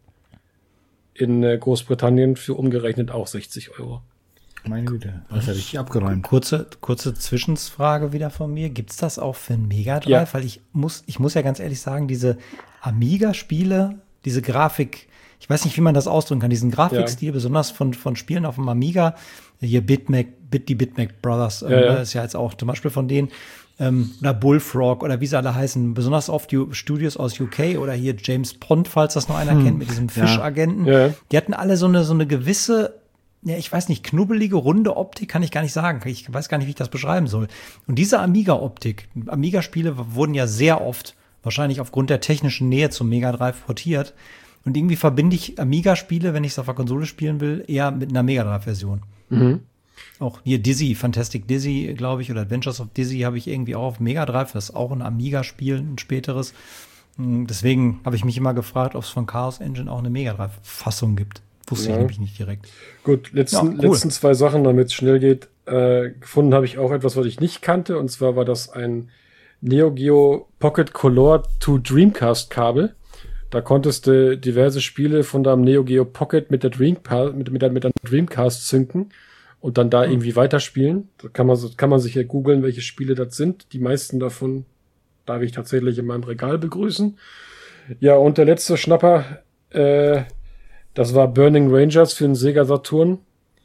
In äh, Großbritannien für umgerechnet auch sechzig Euro. Meine Güte, das hätte ich abgeräumt. Kurze, kurze Zwischenfrage wieder von mir. Gibt's das auch für einen Mega Drive? Ja. Weil ich muss, ich muss ja ganz ehrlich sagen, diese Amiga-Spiele, diese Grafik, ich weiß nicht, wie man das ausdrücken kann, diesen Grafikstil, besonders von, von Spielen auf dem Amiga, hier Bitmac, Bit, die Bitmac Brothers, ähm, Ja, ja. das ist ja jetzt auch zum Beispiel von denen, ähm, oder Bullfrog oder wie sie alle heißen, besonders oft die Studios aus U K oder hier James Bond, falls das noch einer kennt, mit diesem Ja. Fischagenten. Ja. Die hatten alle so eine, so eine gewisse, ja, ich weiß nicht, knubbelige, runde Optik, kann ich gar nicht sagen. Ich weiß gar nicht, wie ich das beschreiben soll. Und diese Amiga-Optik, Amiga-Spiele wurden ja sehr oft, wahrscheinlich aufgrund der technischen Nähe zum Mega Drive portiert. Und irgendwie verbinde ich Amiga-Spiele, wenn ich es auf der Konsole spielen will, eher mit einer Mega Drive-Version. Mhm. Auch hier Dizzy, Fantastic Dizzy, glaube ich, oder Adventures of Dizzy habe ich irgendwie auch auf Mega Drive. Das ist auch ein Amiga-Spiel, ein späteres. Mm, Deswegen habe ich mich immer gefragt, ob es von Chaos Engine auch eine Mega Drive-Fassung gibt. Wusste Ja. ich nämlich nicht direkt. Gut, letzten, Ja, cool. letzten zwei Sachen, damit es schnell geht. Äh, gefunden habe ich auch etwas, was ich nicht kannte. Und zwar war das ein Neo Geo Pocket Color to Dreamcast Kabel. Da konntest du diverse Spiele von deinem Neo Geo Pocket mit der Dreamcast, mit, mit, der, mit der Dreamcast synken und dann da irgendwie weiterspielen. Da kann man, so- kann man sich ja googeln, welche Spiele das sind. Die meisten davon darf ich tatsächlich in meinem Regal begrüßen. Ja, und der letzte Schnapper, äh, das war Burning Rangers für den Sega Saturn.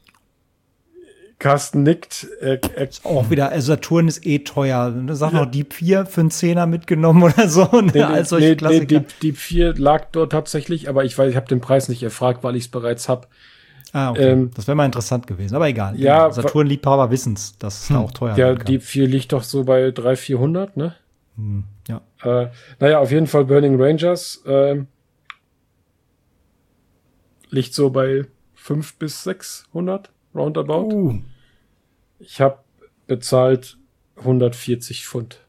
Carsten nickt. Er, er, Auch wieder, also Saturn ist eh teuer. Sag noch Deep vier für einen Zehner mitgenommen oder so. Ne? nee, Als solche nee, nee, Klassiker. Deep, Deep vier lag dort tatsächlich, aber ich weiß, ich habe den Preis nicht erfragt, weil ich es bereits hab. Ah, okay. ähm, das wäre mal interessant gewesen, aber egal. Ja, Genau. Saturn-Liebhaber wissen's, dass es da auch teuer Ja, werden kann. Deep vier liegt doch so bei dreihundert, vierhundert, ne? Hm, ja. Äh, naja, auf jeden Fall Burning Rangers ähm, liegt so bei fünf bis sechshundert, roundabout. Uh, Ich habe bezahlt hundertvierzig Pfund.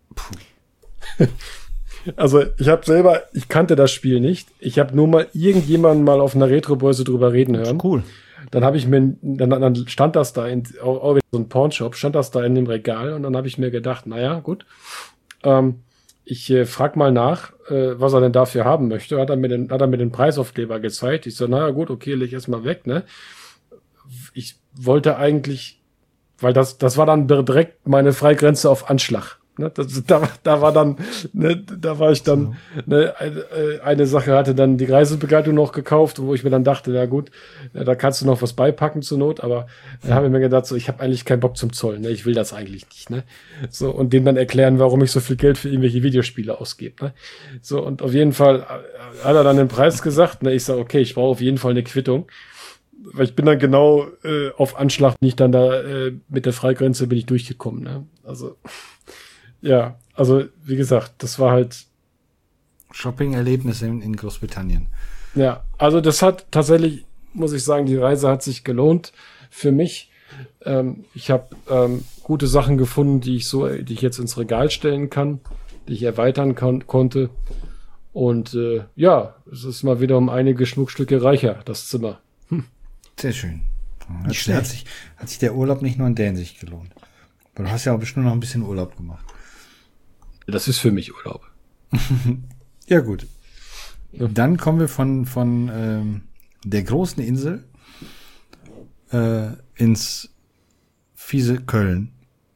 Also ich habe selber, ich kannte das Spiel nicht. Ich habe nur mal irgendjemanden mal auf einer Retrobörse drüber reden hören. Cool. Dann habe ich mir, dann, dann stand das da in auch, auch in so einem Pawnshop, stand das da in dem Regal und dann habe ich mir gedacht, naja, gut, ähm, ich äh, frag mal nach, äh, was er denn dafür haben möchte. Hat er mir den, hat er mir den Preisaufkleber gezeigt. Ich so, naja, gut, okay, leg erst mal weg, ne? Ich wollte eigentlich, weil das, das war dann direkt meine Freigrenze auf Anschlag. Ne, das, da, da war dann, ne, da war ich dann, ne, eine, eine Sache hatte dann die Reisebegleitung noch gekauft, wo ich mir dann dachte, na gut, ja, da kannst du noch was beipacken zur Not, aber da habe ich mir gedacht, so, ich habe eigentlich keinen Bock zum Zollen, ne, ich will das eigentlich nicht, ne, so, und dem dann erklären, warum ich so viel Geld für irgendwelche Videospiele ausgebe, ne, so, und auf jeden Fall hat er dann den Preis gesagt, ne, ich sage, okay, ich brauche auf jeden Fall eine Quittung, weil ich bin dann genau äh, auf Anschlag, nicht dann da äh, mit der Freigrenze bin ich durchgekommen, ne, also ja, also wie gesagt, das war halt, Shopping-Erlebnis in, in Großbritannien. ja, also das hat tatsächlich, muss ich sagen, die Reise hat sich gelohnt für mich. Ähm, ich habe ähm, gute Sachen gefunden, die ich so, die ich jetzt ins Regal stellen kann, die ich erweitern kon- konnte. Und äh, ja, es ist mal wieder um einige Schmuckstücke reicher, das Zimmer. Hm. Sehr schön. Hat, hat, sich, hat sich der Urlaub nicht nur in der Hinsicht gelohnt. Weil du hast ja auch bestimmt noch ein bisschen Urlaub gemacht. Das ist für mich Urlaub. Ja, gut. Ja. Dann kommen wir von, von ähm, der großen Insel äh, ins fiese Köln.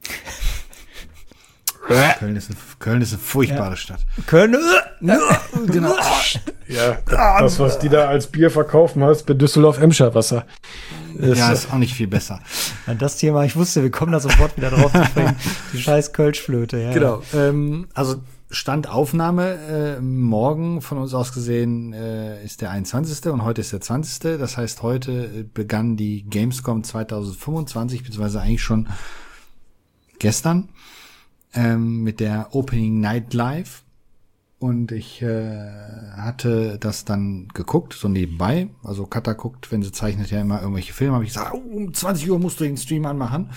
Köln ist, eine, Köln ist eine furchtbare ja. Stadt. Köln, genau. Ja, das, was die da als Bier verkaufen, heißt bei Düsseldorf-Emscher Wasser. Ist ja, ist auch nicht viel besser. Das Thema, ich wusste, wir kommen da sofort wieder drauf zu sprechen. Die scheiß Kölschflöte, ja. Genau. Ähm, also Stand Aufnahme, äh, morgen von uns aus gesehen äh, ist der einundzwanzigste und heute ist der zwanzigste Das heißt, heute begann die Gamescom zwanzig fünfundzwanzig, beziehungsweise eigentlich schon gestern, ähm, mit der Opening Night Live. Und ich äh, hatte das dann geguckt, so nebenbei. Also Katha guckt, wenn sie zeichnet, ja immer irgendwelche Filme. Habe ich gesagt, oh, um zwanzig Uhr musst du den Stream anmachen.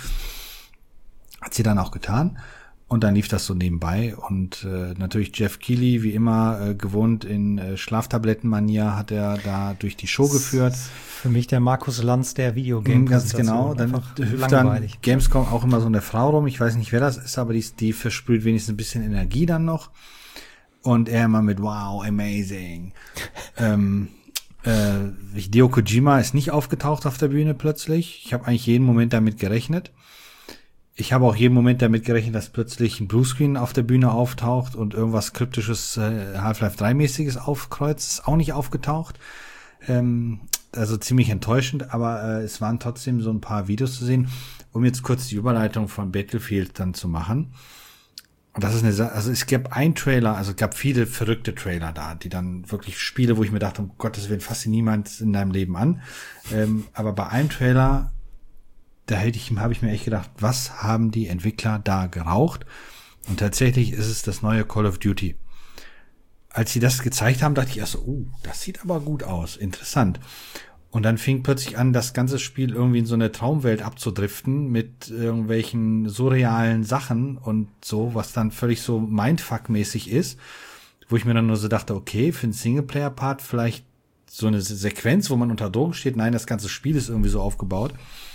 Hat sie dann auch getan. Und dann lief das so nebenbei. Und äh, natürlich Jeff Keighley, wie immer äh, gewohnt in äh, Schlaftablettenmanier, hat er da durch die Show geführt. Für mich der Markus Lanz der Videogame. Ganz genau. Dann hüpft dann Gamescom auch immer so eine Frau rum. Ich weiß nicht, wer das ist, aber die, die versprüht wenigstens ein bisschen Energie dann noch. Und er immer mit wow, amazing. ähm, äh, Hideo Kojima ist nicht aufgetaucht auf der Bühne plötzlich. Ich habe eigentlich jeden Moment damit gerechnet. Ich habe auch jeden Moment damit gerechnet, dass plötzlich ein Bluescreen auf der Bühne auftaucht und irgendwas kryptisches äh, Half-Life drei mäßiges aufkreuzt. Ist auch nicht aufgetaucht. Ähm, also ziemlich enttäuschend, aber äh, es waren trotzdem so ein paar Videos zu sehen, um jetzt kurz die Überleitung von Battlefield dann zu machen. Und das ist eine Sache, also es gab einen Trailer, also es gab viele verrückte Trailer da, die dann wirklich Spiele, wo ich mir dachte, um Gottes Willen, fasst niemand in deinem Leben an. Ähm, aber bei einem Trailer, da hätte ich, habe ich mir echt gedacht, was haben die Entwickler da geraucht? Und tatsächlich ist es das neue Call of Duty. Als sie das gezeigt haben, dachte ich erst so, uh, das sieht aber gut aus, interessant. Und dann fing plötzlich an, das ganze Spiel irgendwie in so eine Traumwelt abzudriften mit irgendwelchen surrealen Sachen und so, was dann völlig so Mindfuck-mäßig ist, wo ich mir dann nur so dachte, okay, für einen Singleplayer-Part vielleicht so eine Sequenz, wo man unter Drogen steht. Nein, das ganze Spiel ist irgendwie so aufgebaut.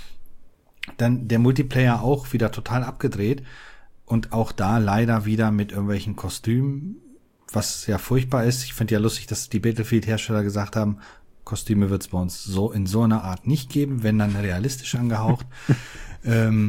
Dann der Multiplayer auch wieder total abgedreht und auch da leider wieder mit irgendwelchen Kostümen, was ja furchtbar ist. Ich finde ja lustig, dass die Battlefield-Hersteller gesagt haben, Kostüme wird es bei uns so in so einer Art nicht geben, wenn dann realistisch angehaucht. ähm,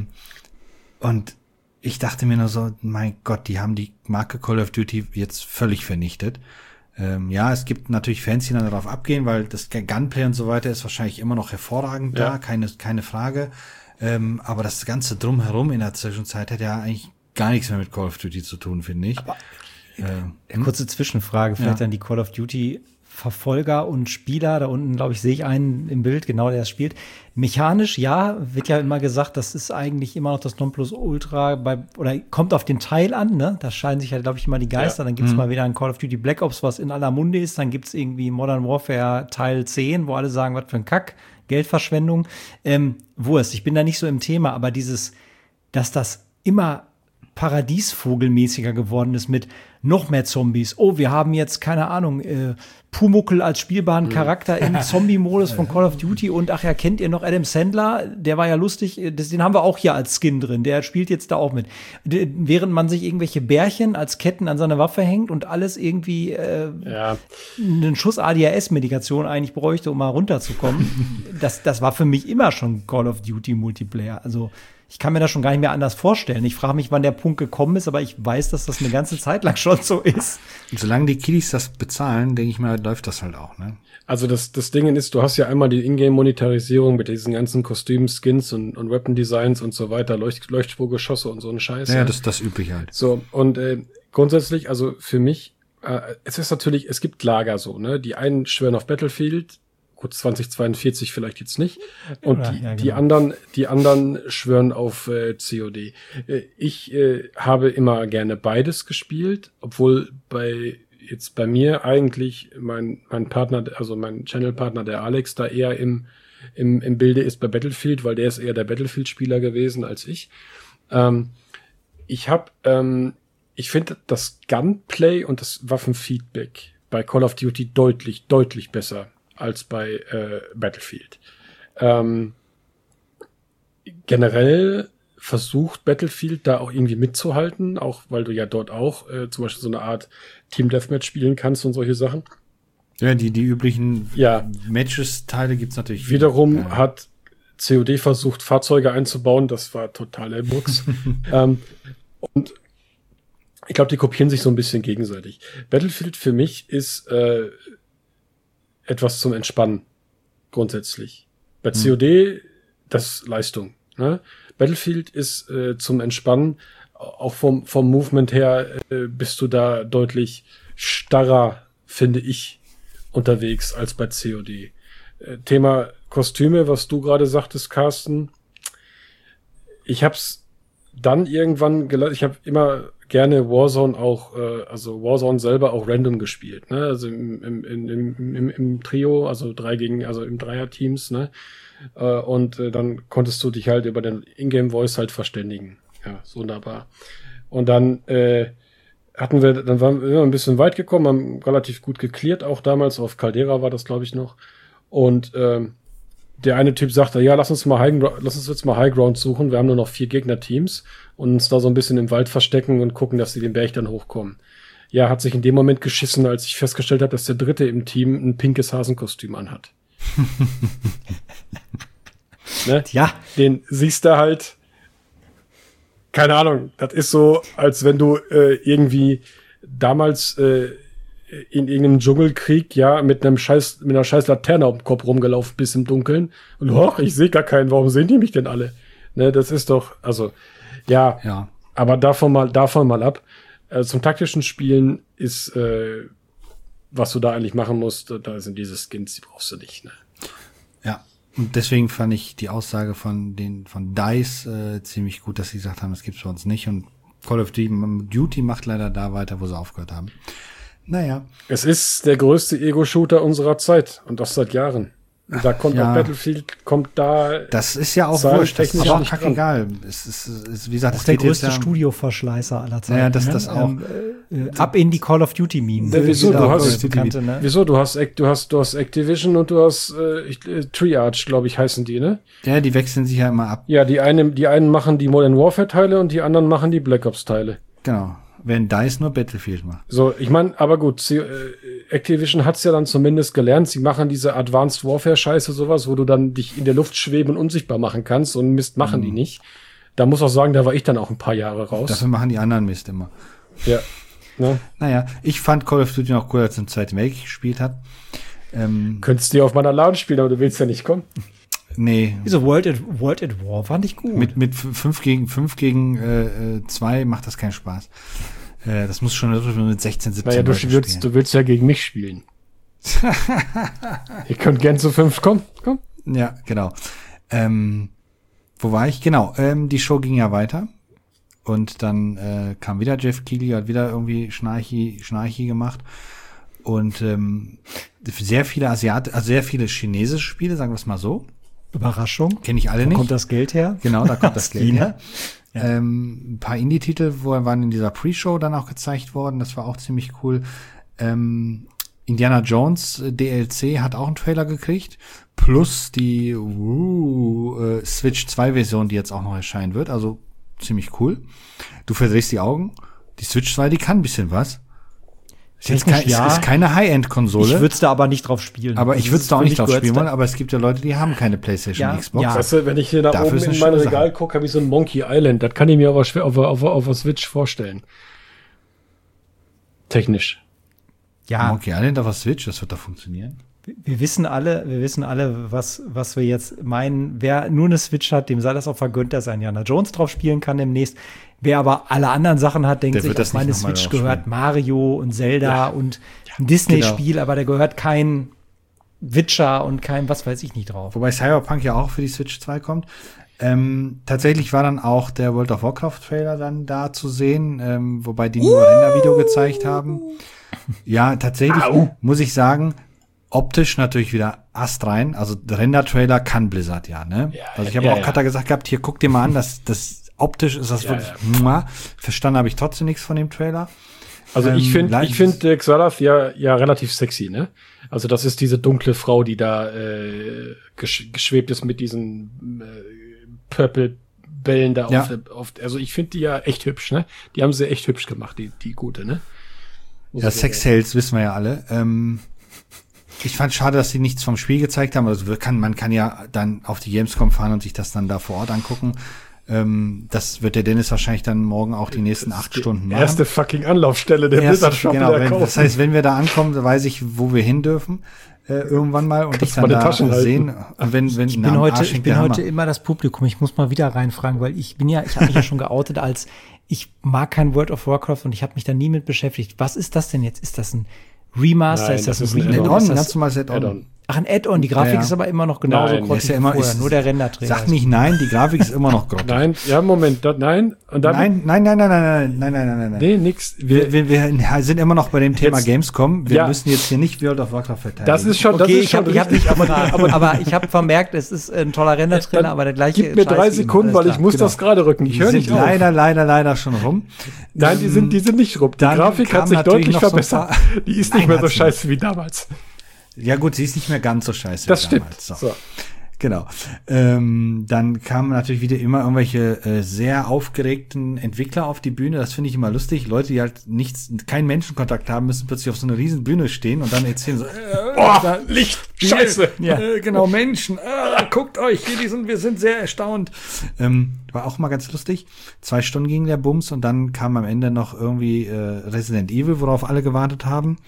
und ich dachte mir nur so, mein Gott, die haben die Marke Call of Duty jetzt völlig vernichtet. Ähm, ja, es gibt natürlich Fans, die dann darauf abgehen, weil das Gunplay und so weiter ist wahrscheinlich immer noch hervorragend ja. da, keine keine Frage. Ähm, aber das ganze Drumherum in der Zwischenzeit hat ja eigentlich gar nichts mehr mit Call of Duty zu tun, finde ich. Aber, äh, hm? Kurze Zwischenfrage, vielleicht ja. an die Call of Duty Verfolger und Spieler, da unten, glaube ich, sehe ich einen im Bild, genau, der es spielt. Mechanisch, ja, wird ja immer gesagt, das ist eigentlich immer noch das Nonplusultra bei, oder kommt auf den Teil an, ne? Da scheinen sich ja, glaube ich, immer die Geister. Ja. Dann gibt's mhm. mal wieder ein Call of Duty Black Ops, was in aller Munde ist. Dann gibt's irgendwie Modern Warfare Teil zehn, wo alle sagen, was für ein Kack, Geldverschwendung. Ähm, Wurst, ich bin da nicht so im Thema, aber dieses, dass das immer paradiesvogelmäßiger geworden ist mit noch mehr Zombies. Oh, wir haben jetzt, keine Ahnung, äh, Pumuckl als spielbaren Charakter im Zombie-Modus von Call of Duty und ach ja, kennt ihr noch Adam Sandler? Der war ja lustig, das, den haben wir auch hier als Skin drin, der spielt jetzt da auch mit. D- während man sich irgendwelche Bärchen als Ketten an seine Waffe hängt und alles irgendwie äh, ja. einen Schuss A D H S-Medikation eigentlich bräuchte, um mal runterzukommen. das, das war für mich immer schon Call of Duty Multiplayer. Also ich kann mir das schon gar nicht mehr anders vorstellen. Ich frage mich, wann der Punkt gekommen ist, aber ich weiß, dass das eine ganze Zeit lang schon so ist. Und solange die Kiddies das bezahlen, denke ich mal, läuft das halt auch, ne? Also das, das Ding ist, du hast ja einmal die Ingame-Monetarisierung mit diesen ganzen Kostümen, Skins und, und Weapon-Designs und so weiter, Leucht, Leuchtspurgeschosse und so ein Scheiß. Ja, das ist das Übliche halt. So, und äh, grundsätzlich, also für mich, äh, es ist natürlich, es gibt Lager so, ne? Die einen schwören auf Battlefield, gut, zwanzig zweiundvierzig vielleicht jetzt nicht. Und ja, die, ja, genau. die anderen, die anderen schwören auf äh, C O D. Äh, ich äh, habe immer gerne beides gespielt, obwohl bei jetzt bei mir eigentlich mein mein Partner, also mein Channel-Partner, der Alex, da eher im im im Bilde ist bei Battlefield, weil der ist eher der Battlefield-Spieler gewesen als ich. Ähm, ich habe, ähm, ich finde das Gunplay und das Waffenfeedback bei Call of Duty deutlich, deutlich besser als bei äh, Battlefield. Ähm, generell versucht Battlefield da auch irgendwie mitzuhalten, auch weil du ja dort auch äh, zum Beispiel so eine Art Team Deathmatch spielen kannst und solche Sachen. Ja, die, die üblichen ja. Matches-Teile gibt's natürlich. Wiederum ja. hat C O D versucht, Fahrzeuge einzubauen. Das war totaler Murks. ähm, und ich glaube, die kopieren sich so ein bisschen gegenseitig. Battlefield für mich ist äh, etwas zum Entspannen, grundsätzlich. Bei hm. C O D, das ist Leistung. Ne? Battlefield ist äh, zum Entspannen, auch vom, vom Movement her äh, bist du da deutlich starrer, finde ich, unterwegs als bei C O D. Äh, Thema Kostüme, was du gerade sagtest, Carsten. Ich hab's dann irgendwann gelassen, ich habe immer gerne Warzone auch, äh, also Warzone selber auch random gespielt, ne? Also im, im, im, im, im, im Trio, also drei gegen, also im Dreierteams, ne? Äh, und äh, dann konntest du dich halt über den Ingame-Voice halt verständigen. Ja, so wunderbar. Und dann äh, hatten wir, dann waren wir ein bisschen weit gekommen, haben relativ gut geklärt, auch damals auf Caldera war das, glaube ich, noch. Und ähm, der eine Typ sagte, ja, lass uns mal High, lass uns jetzt mal High Ground suchen. Wir haben nur noch vier Gegnerteams und uns da so ein bisschen im Wald verstecken und gucken, dass sie den Berg dann hochkommen. Ja, hat sich in dem Moment geschissen, als ich festgestellt habe, dass der Dritte im Team ein pinkes Hasenkostüm anhat. Ne? Ja. Den siehst du halt, keine Ahnung, das ist so, als wenn du äh, irgendwie damals äh, in irgendeinem Dschungelkrieg, ja, mit einem scheiß, mit einer scheiß Laterne auf dem Kopf rumgelaufen bist im Dunkeln. Und hoch, ich sehe gar keinen, warum sehen die mich denn alle? Ne, das ist doch, also, ja, ja. Aber davon mal, davon mal ab. Äh, zum taktischen Spielen ist, äh, was du da eigentlich machen musst, da sind diese Skins, die brauchst du nicht, ne? Ja. Und deswegen fand ich die Aussage von den, von DICE, äh, ziemlich gut, dass sie gesagt haben, das gibt's bei uns nicht. Und Call of Duty macht leider da weiter, wo sie aufgehört haben. Naja. Es ist der größte Ego-Shooter unserer Zeit und das seit Jahren. Und da kommt ja. auch Battlefield, kommt da. Das ist ja auch wurscht, das ist auch kackegal. Es ist, es, wie gesagt, das ist der größte ja, Studioverschleißer aller Zeiten. Ja, das, das auch. Ähm, äh, ab in die Call of Duty Memes. Ja, wieso, du hast, Bekannte, ne? wieso, du hast, du hast, du hast Activision und du hast äh, Triarch, glaube ich, heißen die, ne? Ja, die wechseln sich ja immer ab. Ja, die einen, die einen machen die Modern Warfare Teile und die anderen machen die Black Ops Teile. Genau. Wenn DICE nur Battlefield macht. So, ich meine, aber gut, sie, äh, Activision hat's ja dann zumindest gelernt, sie machen diese Advanced Warfare-Scheiße, sowas, wo du dann dich in der Luft schweben und unsichtbar machen kannst und Mist machen mhm. die nicht. Da muss auch sagen, da war ich dann auch ein paar Jahre raus. Dafür machen die anderen Mist immer. Ja. Ne? Naja, ich fand Call of Duty noch cool, als es im Zweiten Weltkrieg gespielt hat. Ähm, Könntest du auf meiner LAN spielen, aber du willst ja nicht kommen. Nee. Wieso World at, World at War fand ich gut. Mit, mit fünf gegen fünf gegen äh, zwei macht das keinen Spaß. Äh, das muss schon mit sechzehn, siebzehn Naja, du willst, du willst ja gegen mich spielen. Ihr könnt gern zu fünf kommen. Komm. Ja, genau. Ähm, wo war ich? Genau. Ähm, die Show ging ja weiter. Und dann äh, kam wieder Jeff Keighley, hat wieder irgendwie Schnarchi, Schnarchi gemacht. Und ähm, sehr viele Asiate, also sehr viele chinesische Spiele, sagen wir es mal so. Überraschung. Kenne ich alle Wo nicht. kommt das Geld her? Genau, da kommt das Geld China. her. Ja. Ähm, ein paar Indie-Titel, wo waren in dieser Pre-Show dann auch gezeigt worden. Das war auch ziemlich cool. Ähm, Indiana Jones D L C hat auch einen Trailer gekriegt. Plus die uh, äh, Switch zwei Version, die jetzt auch noch erscheinen wird. Also ziemlich cool. Du verdrehst die Augen. Die Switch zwei, die kann ein bisschen was. Ist jetzt kein, ja. ist, ist keine High-End-Konsole. Ich würde es da aber nicht drauf spielen. Aber ich würde es da auch nicht drauf spielen wollen, aber es gibt ja Leute, die haben keine PlayStation, ja, Xbox. Ja. Weißt du, wenn ich hier da Dafür oben in mein Regal gucke, habe ich so ein Monkey Island. Das kann ich mir aber schwer auf, auf, auf der Switch vorstellen. Technisch. Ja. Monkey Island auf der Switch, das wird da funktionieren. Wir wissen alle, wir wissen alle, was, was wir jetzt meinen. Wer nur eine Switch hat, dem sei das auch vergönnt, dass er Indiana Jones drauf spielen kann demnächst. Wer aber alle anderen Sachen hat, denkt sich, auf meine Switch gehört Mario und Zelda ja. und ein Disney-Spiel, genau. aber da gehört kein Witcher und kein was weiß ich nicht drauf. Wobei Cyberpunk ja auch für die Switch zwei kommt. Ähm, tatsächlich war dann auch der World of Warcraft-Trailer dann da zu sehen, ähm, wobei die nur ein Render-Video gezeigt haben. Ja, tatsächlich Au. muss ich sagen, optisch natürlich wieder astrein. Also der Render-Trailer kann Blizzard ja, ne? Ja, also ich habe ja, auch ja. Kata gesagt gehabt, hier guck dir mal an, das, das optisch ist das ja, wirklich, ja. Muah. Verstanden habe ich trotzdem nichts von dem Trailer. Also ich Ähm, finde, leid- ich finde äh, Xalath ja, ja relativ sexy, ne? Also das ist diese dunkle Frau, die da äh, gesch geschwebt ist mit diesen äh, Purple-Bällen da Ja. auf, der- auf. Also ich finde die ja echt hübsch, ne? Die haben sie echt hübsch gemacht, die, die gute, ne? Muss Ja, ich Sex sagen. Sales wissen wir ja alle. Ähm, ich fand schade, dass sie nichts vom Spiel gezeigt haben. Also wir kann, man kann ja dann auf die Gamescom fahren und sich das dann da vor Ort angucken. Ähm, das wird der Dennis wahrscheinlich dann morgen auch die nächsten acht Die Stunden machen. Erste fucking Anlaufstelle der Erste- Blizzard Shop genau, der wenn, kaufen. das heißt, wenn wir da ankommen, dann weiß ich, wo wir hin dürfen. Äh, irgendwann mal und dich dann meine da Taschen halten. sehen. Und wenn, wenn Ich bin heute, ich bin heute immer das Publikum. Ich muss mal wieder reinfragen, weil ich bin ja, ich habe mich ja schon geoutet als, ich mag kein World of Warcraft und ich habe mich da nie mit beschäftigt. Was ist das denn jetzt? Ist das ein Remaster? Nein, ist das, das ein ist ein Remake? Add-on, Ist ganz das, normales Add-on. Add-on. ach, ein Add-on. Die Grafik Ja, ja. ist aber immer noch genauso Nein, grottig ist ja wie immer, vorher. ist, Nur der Renderträger. Sag nicht nein, die Grafik ist immer noch grottig. Nein, ja, Moment, da, nein. Und dann, Nein, nein, nein, nein, nein, nein, nein, nein, nein, nein. nee, nix. Wir, wir, wir sind immer noch bei dem Thema Jetzt- Gamescom. Wir Ja. müssen jetzt hier nicht World of Warcraft verteidigen. Das ist schon, das Okay, ist ich schon habe ich hab richtig, nicht aber, gefragt, aber, aber ich habe vermerkt, es ist ein toller Render-Trailer, Dann aber der gleiche gib mir Scheiß drei wie Sekunden, immer, weil alles ich muss klar. das gerade rücken. Ich Die höre sind nicht auf. leider, leider, leider schon rum. Nein, die sind, die sind nicht rum. Die Dann Grafik kam hat sich natürlich deutlich noch so ein verbessert. paar- Die ist Nein, nicht mehr so hat sie scheiße wie damals. Ja gut, sie ist nicht mehr ganz so scheiße Das wie stimmt. damals. So. So. Genau. Ähm, dann kamen natürlich wieder immer irgendwelche äh, sehr aufgeregten Entwickler auf die Bühne. Das finde ich immer lustig. Leute, die halt nichts, keinen Menschenkontakt haben, müssen plötzlich auf so einer riesen Bühne stehen und dann erzählen so, äh, Oh, da- Licht, Hier, scheiße. Ja. Äh, genau, Menschen. Äh, guckt euch, hier, die sind, wir sind sehr erstaunt. Ähm, war auch mal ganz lustig. Zwei Stunden ging der Bums und dann kam am Ende noch irgendwie äh, Resident Evil, worauf alle gewartet haben.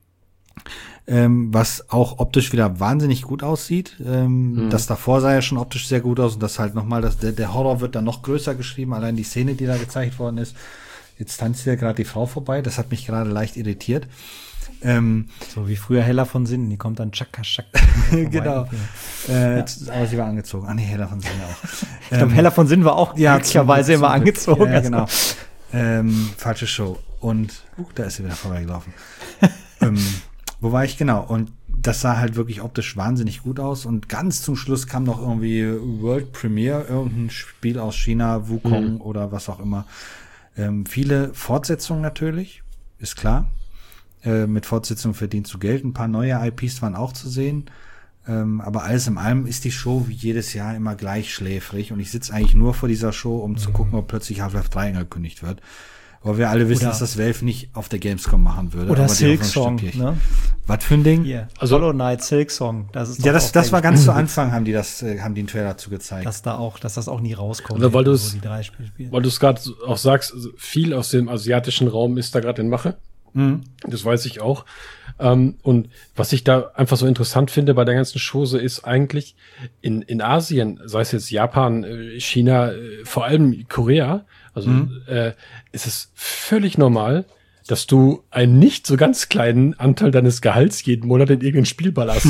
Ähm, was auch optisch wieder wahnsinnig gut aussieht. Ähm, Mhm. Das davor sah ja schon optisch sehr gut aus und das halt nochmal, das, der, der Horror wird dann noch größer geschrieben, allein die Szene, die da gezeigt worden ist. Jetzt tanzt hier gerade die Frau vorbei, das hat mich gerade leicht irritiert. Ähm, So wie früher Hella von Sinnen, die kommt dann tschakka, tschakka. genau. Äh, aber sie war angezogen. Ah nee, Hella von Sinnen auch. Ich glaube, Hella von Sinnen war auch Ja, glücklicherweise zum- immer zum Glück. angezogen. Ja, Also, genau. Ähm, falsche Show. Und uh, da ist sie wieder vorbeigelaufen. ähm, wo war ich genau? Und das sah halt wirklich optisch wahnsinnig gut aus. Und ganz zum Schluss kam noch irgendwie World Premiere, irgendein Spiel aus China, Wukong Mhm. oder was auch immer. Ähm, viele Fortsetzungen natürlich, ist klar. Äh, mit Fortsetzungen verdient zu Geld. Ein paar neue I Ps waren auch zu sehen. Ähm, aber alles in allem ist die Show wie jedes Jahr immer gleich schläfrig. Und ich sitze eigentlich nur vor dieser Show, um zu gucken, ob plötzlich Half-Life drei angekündigt wird. Aber wir alle wissen, Oder- dass das Valve nicht auf der Gamescom machen würde. Oder aber die Silk Hoffnung Song, stirbt hier. ne? Was für ein Ding? Hier, Also- Hollow Knight, Silk Song. Das ist doch Ja, das, auch das der war Geschichte, ganz zu Anfang, haben die das, äh, haben die einen Trailer zu gezeigt. dass da auch, dass das auch nie rauskommt. Also, weil du wo es- die drei Spiele spielen. Weil du es gerade auch sagst, also viel aus dem asiatischen Raum ist da gerade in Mache. Mhm. Das weiß ich auch. Ähm, und was ich da einfach so interessant finde bei der ganzen Chose ist eigentlich in, in Asien, sei es jetzt Japan, äh, China, äh, vor allem Korea, also Mhm. äh, ist es völlig normal, dass du einen nicht so ganz kleinen Anteil deines Gehalts jeden Monat in irgendein Spiel ballerst.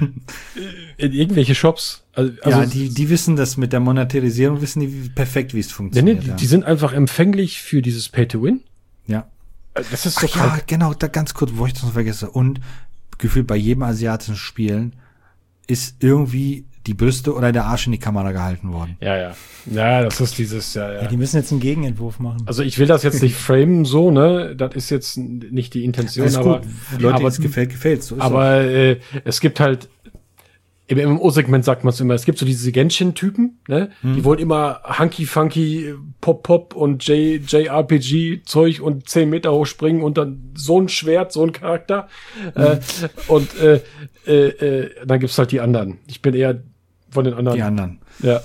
in irgendwelche Shops. Also, Ja, also die, die wissen das mit der Monetarisierung, wissen die wie, perfekt, wie es nee, nee, funktioniert. die, ja. die sind einfach empfänglich für dieses Pay-to-Win. ja. Das ist Ach total ja, genau, da ganz kurz, wo ich das noch vergesse. Und gefühlt bei jedem asiatischen Spielen ist irgendwie die Brüste oder der Arsch in die Kamera gehalten worden. Ja, ja. Ja, das ist dieses, ja, ja. Ja, die müssen jetzt einen Gegenentwurf machen. Also ich will das jetzt nicht framen so, ne? Das ist jetzt nicht die Intention, Alles aber, gut. Leute, aber, es gefällt, gefällt. So ist aber äh, es gibt halt, im M M O-Segment sagt man es immer, es gibt so diese Genshin-Typen, ne? Hm. Die wollen immer Hunky-Funky Pop-Pop und J R P G-Zeug und zehn Meter hoch springen und dann so ein Schwert, so ein Charakter. Hm. Äh, und äh, äh, äh, dann gibt's halt die anderen. Ich bin eher von den anderen. die anderen. Ja.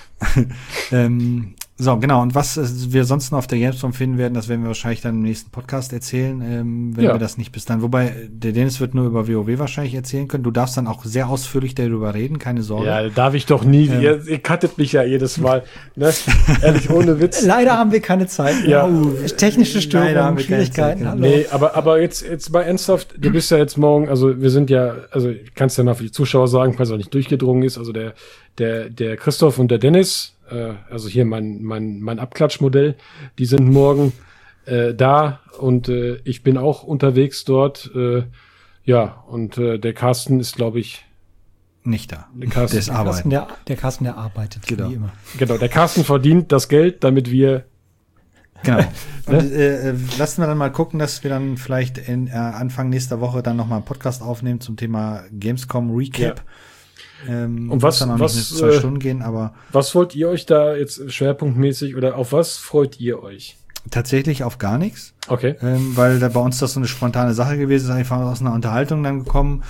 Ähm, so, genau. Und was äh, wir sonst noch auf der Gamescom finden werden, das werden wir wahrscheinlich dann im nächsten Podcast erzählen, ähm, wenn Ja. wir das nicht bis dann. Wobei, der Dennis wird nur über WoW wahrscheinlich erzählen können. Du darfst dann auch sehr ausführlich darüber reden, keine Sorge. Ja, darf ich doch nie. Ähm. Ihr, ihr cuttet mich ja jedes Mal. Ne? Ehrlich, ohne Witz. Leider haben wir keine Zeit. Ja. Uh, technische Leider haben Störungen, wir keine Zeit, Schwierigkeiten. genau. Hallo. Nee, aber, aber jetzt, jetzt mal ernsthaft, du bist ja jetzt morgen, also wir sind ja, also ich kann es ja mal für die Zuschauer sagen, falls er nicht durchgedrungen ist, also der, der, der Christoph und der Dennis, äh, also hier mein, mein, mein Abklatschmodell, die sind morgen äh, da und äh, ich bin auch unterwegs dort, äh, ja, und äh, der Carsten ist, glaube ich, Nicht da. Der Carsten- Der ist Der Carsten, arbeiten. der, der Carsten, der arbeitet, Genau. wie immer. genau, der Carsten verdient das Geld, damit wir Genau. Und, äh, lassen wir dann mal gucken, dass wir dann vielleicht in, äh, Anfang nächster Woche dann nochmal einen Podcast aufnehmen zum Thema Gamescom Recap. Ja. Ähm, Und was, dann noch was, nicht zwei äh, Stunden gehen, aber was wollt ihr euch da jetzt schwerpunktmäßig oder auf was freut ihr euch? tatsächlich auf gar nichts. Okay. Ähm, weil da bei uns das so eine spontane Sache gewesen ist, einfach aus einer Unterhaltung dann gekommen.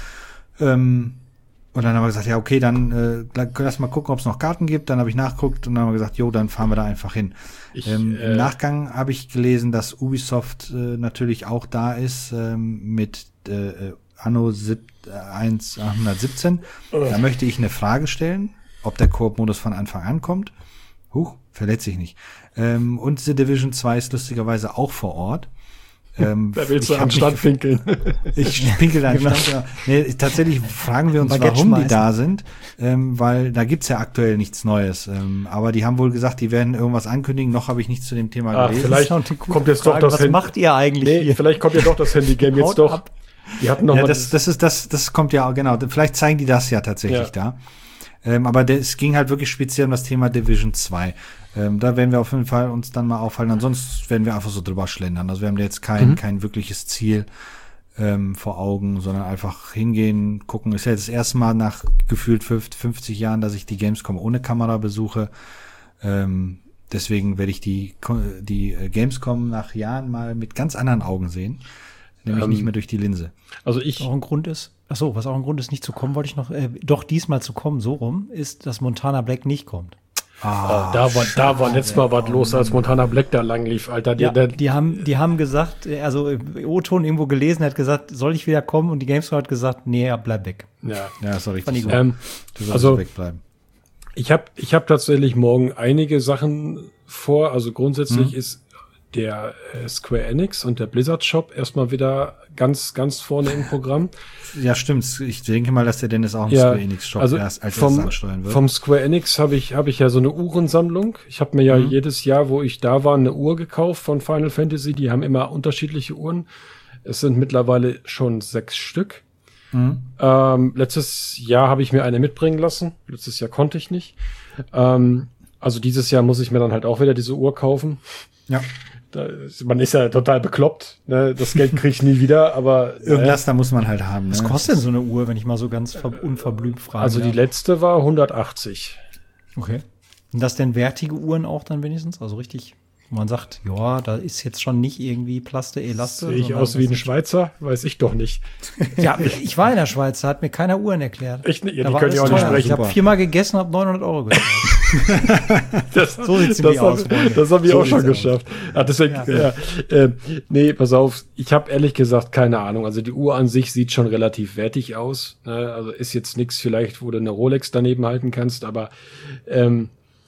Ähm, und dann haben wir gesagt, ja, okay, dann äh, lass mal gucken, ob es noch Karten gibt. Dann habe ich nachgeguckt und dann haben wir gesagt, jo, dann fahren wir da einfach hin. Ich, ähm, äh, Im Nachgang habe ich gelesen, dass Ubisoft äh, natürlich auch da ist ähm, mit äh, Anno hundertsiebzehn. Oh. Da möchte ich eine Frage stellen, ob der Koop-Modus von Anfang an kommt. Huch, verletzt sich nicht. Ähm, und The Division zwei ist lustigerweise auch vor Ort. Ähm, da willst du ich am hab Stand mich, pinkeln. Ich pinkel da Genau. Stand, ja. Nee, tatsächlich fragen wir uns, Baguette warum die schmeißen. da sind, ähm, weil da gibt's ja aktuell nichts Neues. Ähm, aber die haben wohl gesagt, die werden irgendwas ankündigen. Noch habe ich nichts zu dem Thema Ah, gelesen. vielleicht Das ist auch eine gute kommt jetzt doch Frage. das Was Handy- macht ihr eigentlich Nee, hier? vielleicht kommt ja doch das Handy-Game jetzt Haut doch. ab. Die hatten noch Ja, mal das, das ist das, das kommt ja genau. Vielleicht zeigen die das ja tatsächlich Ja. da. Ähm, aber der, es ging halt wirklich speziell um das Thema Division zwei. Ähm, da werden wir auf jeden Fall uns dann mal aufhalten. Ansonsten werden wir einfach so drüber schlendern. Also wir haben da jetzt kein, Mhm. kein wirkliches Ziel ähm, vor Augen, sondern einfach hingehen, gucken. Ist ja jetzt das erste Mal nach gefühlt fünfzig Jahren, dass ich die Gamescom ohne Kamera besuche. Ähm, deswegen werde ich die, die Gamescom nach Jahren mal mit ganz anderen Augen sehen. Nämlich Ähm, nicht mehr durch die Linse. Also Was ich, auch ein Grund ist, ach so, was auch ein Grund ist, nicht zu kommen, wollte ich noch, äh, doch diesmal zu kommen, so rum, ist, dass Montana Black nicht kommt. Ah, oh, da war, da war letztes Mal was los, als Montana Black da lang lief, Alter. Der, Ja, der, die haben, die haben gesagt, äh, also äh, O-Ton irgendwo gelesen, hat gesagt, soll ich wieder kommen? Und die Gamescom hat gesagt, nee, ja, bleib weg. ja. ja, ist doch Fand richtig. ich So. gut. Ähm, Du sollst also- wegbleiben. Ich habe ich hab tatsächlich morgen einige Sachen vor. Also grundsätzlich Mhm. ist der äh, Square Enix und der Blizzard Shop erstmal wieder ganz, ganz vorne im Programm. Ja, stimmt. Ich denke mal, dass der Dennis auch einen Ja, Square Enix Shop also erst als vom, erstes ansteuern wird. vom Square Enix habe ich, hab ich ja so eine Uhrensammlung. Ich habe mir ja Mhm. jedes Jahr, wo ich da war, eine Uhr gekauft von Final Fantasy. Die haben immer unterschiedliche Uhren. Es sind mittlerweile schon sechs Stück. Mhm. Ähm, letztes Jahr habe ich mir eine mitbringen lassen. Letztes Jahr konnte ich nicht. Ähm, also dieses Jahr muss ich mir dann halt auch wieder diese Uhr kaufen. Ja. Da, ist- man ist ja total bekloppt. Ne? Das Geld kriege ich nie wieder, aber Irgendwas, da muss man halt haben. Was ne? kostet denn so eine Uhr, wenn ich mal so ganz ver unverblümt frage? also die letzte war hundertachtzig. Okay. Sind das denn wertige Uhren auch dann wenigstens? Also richtig, wo man sagt, ja, da ist jetzt schon nicht irgendwie Plaste, Elaste. Sehe ich sondern aus wie das ein ist- Schweizer? Weiß ich doch nicht. Ja, ich war in der Schweiz, da hat mir keiner Uhren erklärt. Echt nicht? Ja, Da die war können ja auch alles nicht teuer. sprechen. Ich habe Super. viermal gegessen, habe neunhundert Euro gezahlt. Das, So sieht's das nämlich aus, hab- Freunde. Das habe ich So auch schon sieht's aus. geschafft. Ah, deswegen, ja. äh, nee, pass auf. Ich habe ehrlich gesagt keine Ahnung. Also die Uhr an sich sieht schon relativ wertig aus. Ne? Also ist jetzt nichts vielleicht, wo du eine Rolex daneben halten kannst, aber ähm,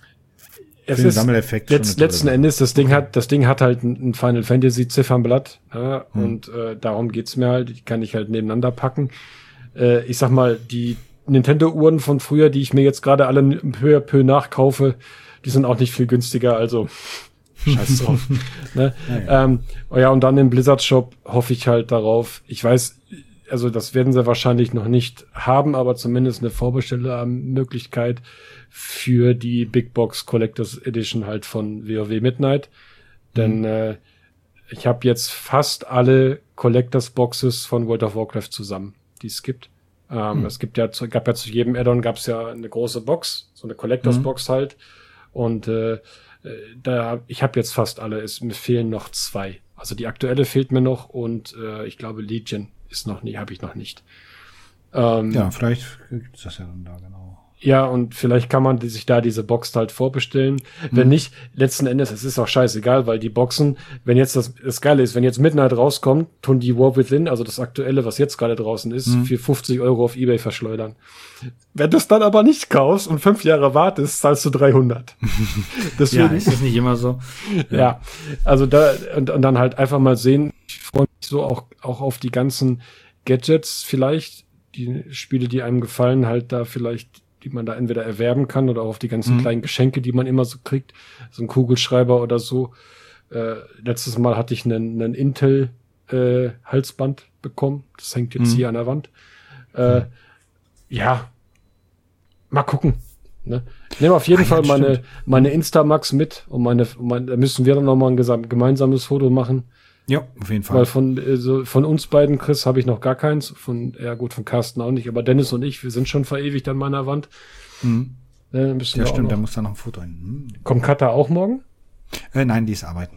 es Für den ist Sammeleffekt letzt, schon eine tolle letzten Sache. Endes, das Ding hat, das Ding hat halt ein, ein Final Fantasy Ziffernblatt, ne? Hm. Und äh, darum geht's mir halt. Die kann ich halt nebeneinander packen. Äh, ich sag mal, die Nintendo-Uhren von früher, die ich mir jetzt gerade alle peu à peu nachkaufe, die sind auch nicht viel günstiger, also scheiß drauf. Ne? Ja, ja. Ähm, oh ja, und dann im Blizzard-Shop hoffe ich halt darauf. Ich weiß, also das werden sie wahrscheinlich noch nicht haben, aber zumindest eine Vorbestellermöglichkeit für die Big Box Collectors Edition halt von WoW Midnight. Denn Mhm. äh, ich habe jetzt fast alle Collectors Boxes von World of Warcraft zusammen, die es gibt. Ähm, Mhm. Es gibt ja, zu, gab ja zu jedem Add-on gab es ja eine große Box, so eine Collectors Mhm. Box halt. Und äh, da, ich habe jetzt fast alle. Es mir fehlen noch zwei. Also die aktuelle fehlt mir noch und äh, ich glaube Legion ist noch nie, habe ich noch nicht. Ähm, Ja, vielleicht gibt es das ja dann da, genau. ja, und vielleicht kann man die, sich da diese Box halt vorbestellen. Mhm. Wenn nicht, letzten Endes, es ist auch scheißegal, weil die Boxen, wenn jetzt das, das Geile ist, wenn jetzt Midnight rauskommt, tun die War Within, also das aktuelle, was jetzt gerade draußen ist, Mhm. für fünfzig Euro auf eBay verschleudern. Wenn du es dann aber nicht kaufst und fünf Jahre wartest, zahlst du dreihundert. Deswegen, Ja, ist das nicht immer so? ja, also da, und, und dann halt einfach mal sehen, ich freue mich so auch, auch auf die ganzen Gadgets vielleicht, die Spiele, die einem gefallen, halt da vielleicht, die man da entweder erwerben kann oder auch auf die ganzen Mhm. kleinen Geschenke, die man immer so kriegt, so ein Kugelschreiber oder so. Äh, letztes Mal hatte ich einen, einen Intel äh, Halsband bekommen, das hängt jetzt Mhm. hier an der Wand. Äh, ja, mal gucken. Ne? Ich nehme auf jeden Ah, ja, Fall meine, stimmt. meine Instamax mit und meine, meine, da müssen wir dann nochmal ein gesam- gemeinsames Foto machen. Ja, auf jeden Fall. Weil von, äh, so, von uns beiden, Chris, habe ich noch gar keins. Von, ja gut, von Carsten auch nicht, aber Dennis und ich, wir sind schon verewigt an meiner Wand. Mhm. Äh, müssen Ja, wir auch stimmt, da noch. muss da noch ein Foto hin. Hm. Kommt Katha auch morgen? Äh, nein, die ist arbeiten.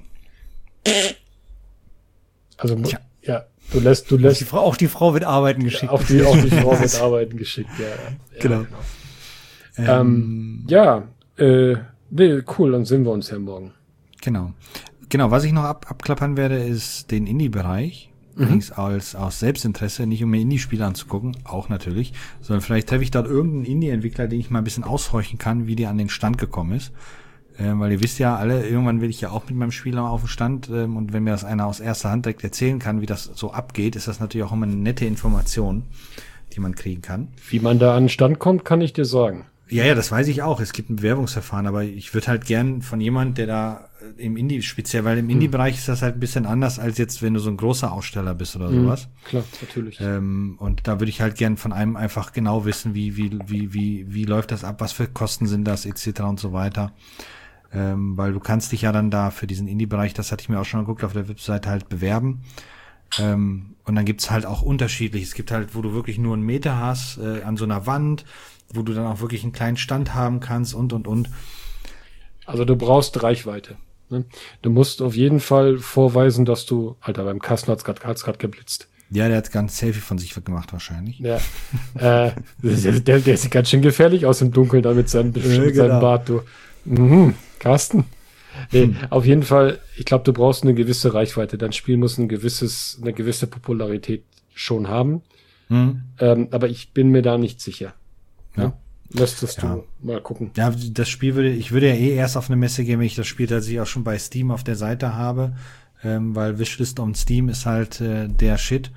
Also, Tja. ja, du lässt, du Die lässt Frau, auch die Frau wird arbeiten geschickt. auf die, auf die Frau mit Arbeiten geschickt, ja. ja Genau. genau. Ähm, ja, äh, nee, cool, dann sehen wir uns ja morgen. Genau. Genau, was ich noch ab, abklappern werde, ist den Indie-Bereich. Mhm. Allerdings als, aus Selbstinteresse, nicht um mir Indie-Spiele anzugucken, auch natürlich, sondern vielleicht treffe ich dort irgendeinen Indie-Entwickler, den ich mal ein bisschen aushorchen kann, wie der an den Stand gekommen ist. Ähm, weil ihr wisst ja alle, irgendwann will ich ja auch mit meinem Spieler auf den Stand, ähm, und wenn mir das einer aus erster Hand direkt erzählen kann, wie das so abgeht, ist das natürlich auch immer eine nette Information, die man kriegen kann. Wie man da an den Stand kommt, kann ich dir sagen. Ja, ja, das weiß ich auch. Es gibt ein Bewerbungsverfahren, aber ich würde halt gern von jemand, der da äh, im Indie, speziell, weil im Indie-Bereich ist das halt ein bisschen anders, als jetzt, wenn du so ein großer Aussteller bist oder sowas. Klar, natürlich. Ähm, und da würde ich halt gern von einem einfach genau wissen, wie, wie, wie, wie, wie läuft das ab, was für Kosten sind das, et cetera und so weiter. Ähm, weil du kannst dich ja dann da für diesen Indie-Bereich, das hatte ich mir auch schon geguckt, auf der Webseite halt bewerben. Ähm, und dann gibt's halt auch unterschiedlich. Es gibt halt, wo du wirklich nur einen Meter hast, äh, an so einer Wand, wo du dann auch wirklich einen kleinen Stand haben kannst und, und, und. Also du brauchst Reichweite. Ne? Du musst auf jeden Fall vorweisen, dass du, Alter, beim Kasten hat's gerade hat's grad geblitzt. Ja, der hat ganz Selfie von sich gemacht wahrscheinlich. Ja. äh, der, der, der sieht ganz schön gefährlich aus im Dunkeln da mit seinem, mit genau. seinem Bart, du. Mhm, Carsten. Nee, auf jeden Fall, ich glaube, du brauchst eine gewisse Reichweite. Dein Spiel muss ein gewisses, eine gewisse Popularität schon haben. Hm. Ähm, aber ich bin mir da nicht sicher. Ja. Müsstest Ja. du mal gucken. Ja, das Spiel würde, ich würde ja eh erst auf eine Messe gehen, wenn ich das Spiel tatsächlich auch schon bei Steam auf der Seite habe, ähm, weil Wishlist on Steam ist halt äh, der Shit.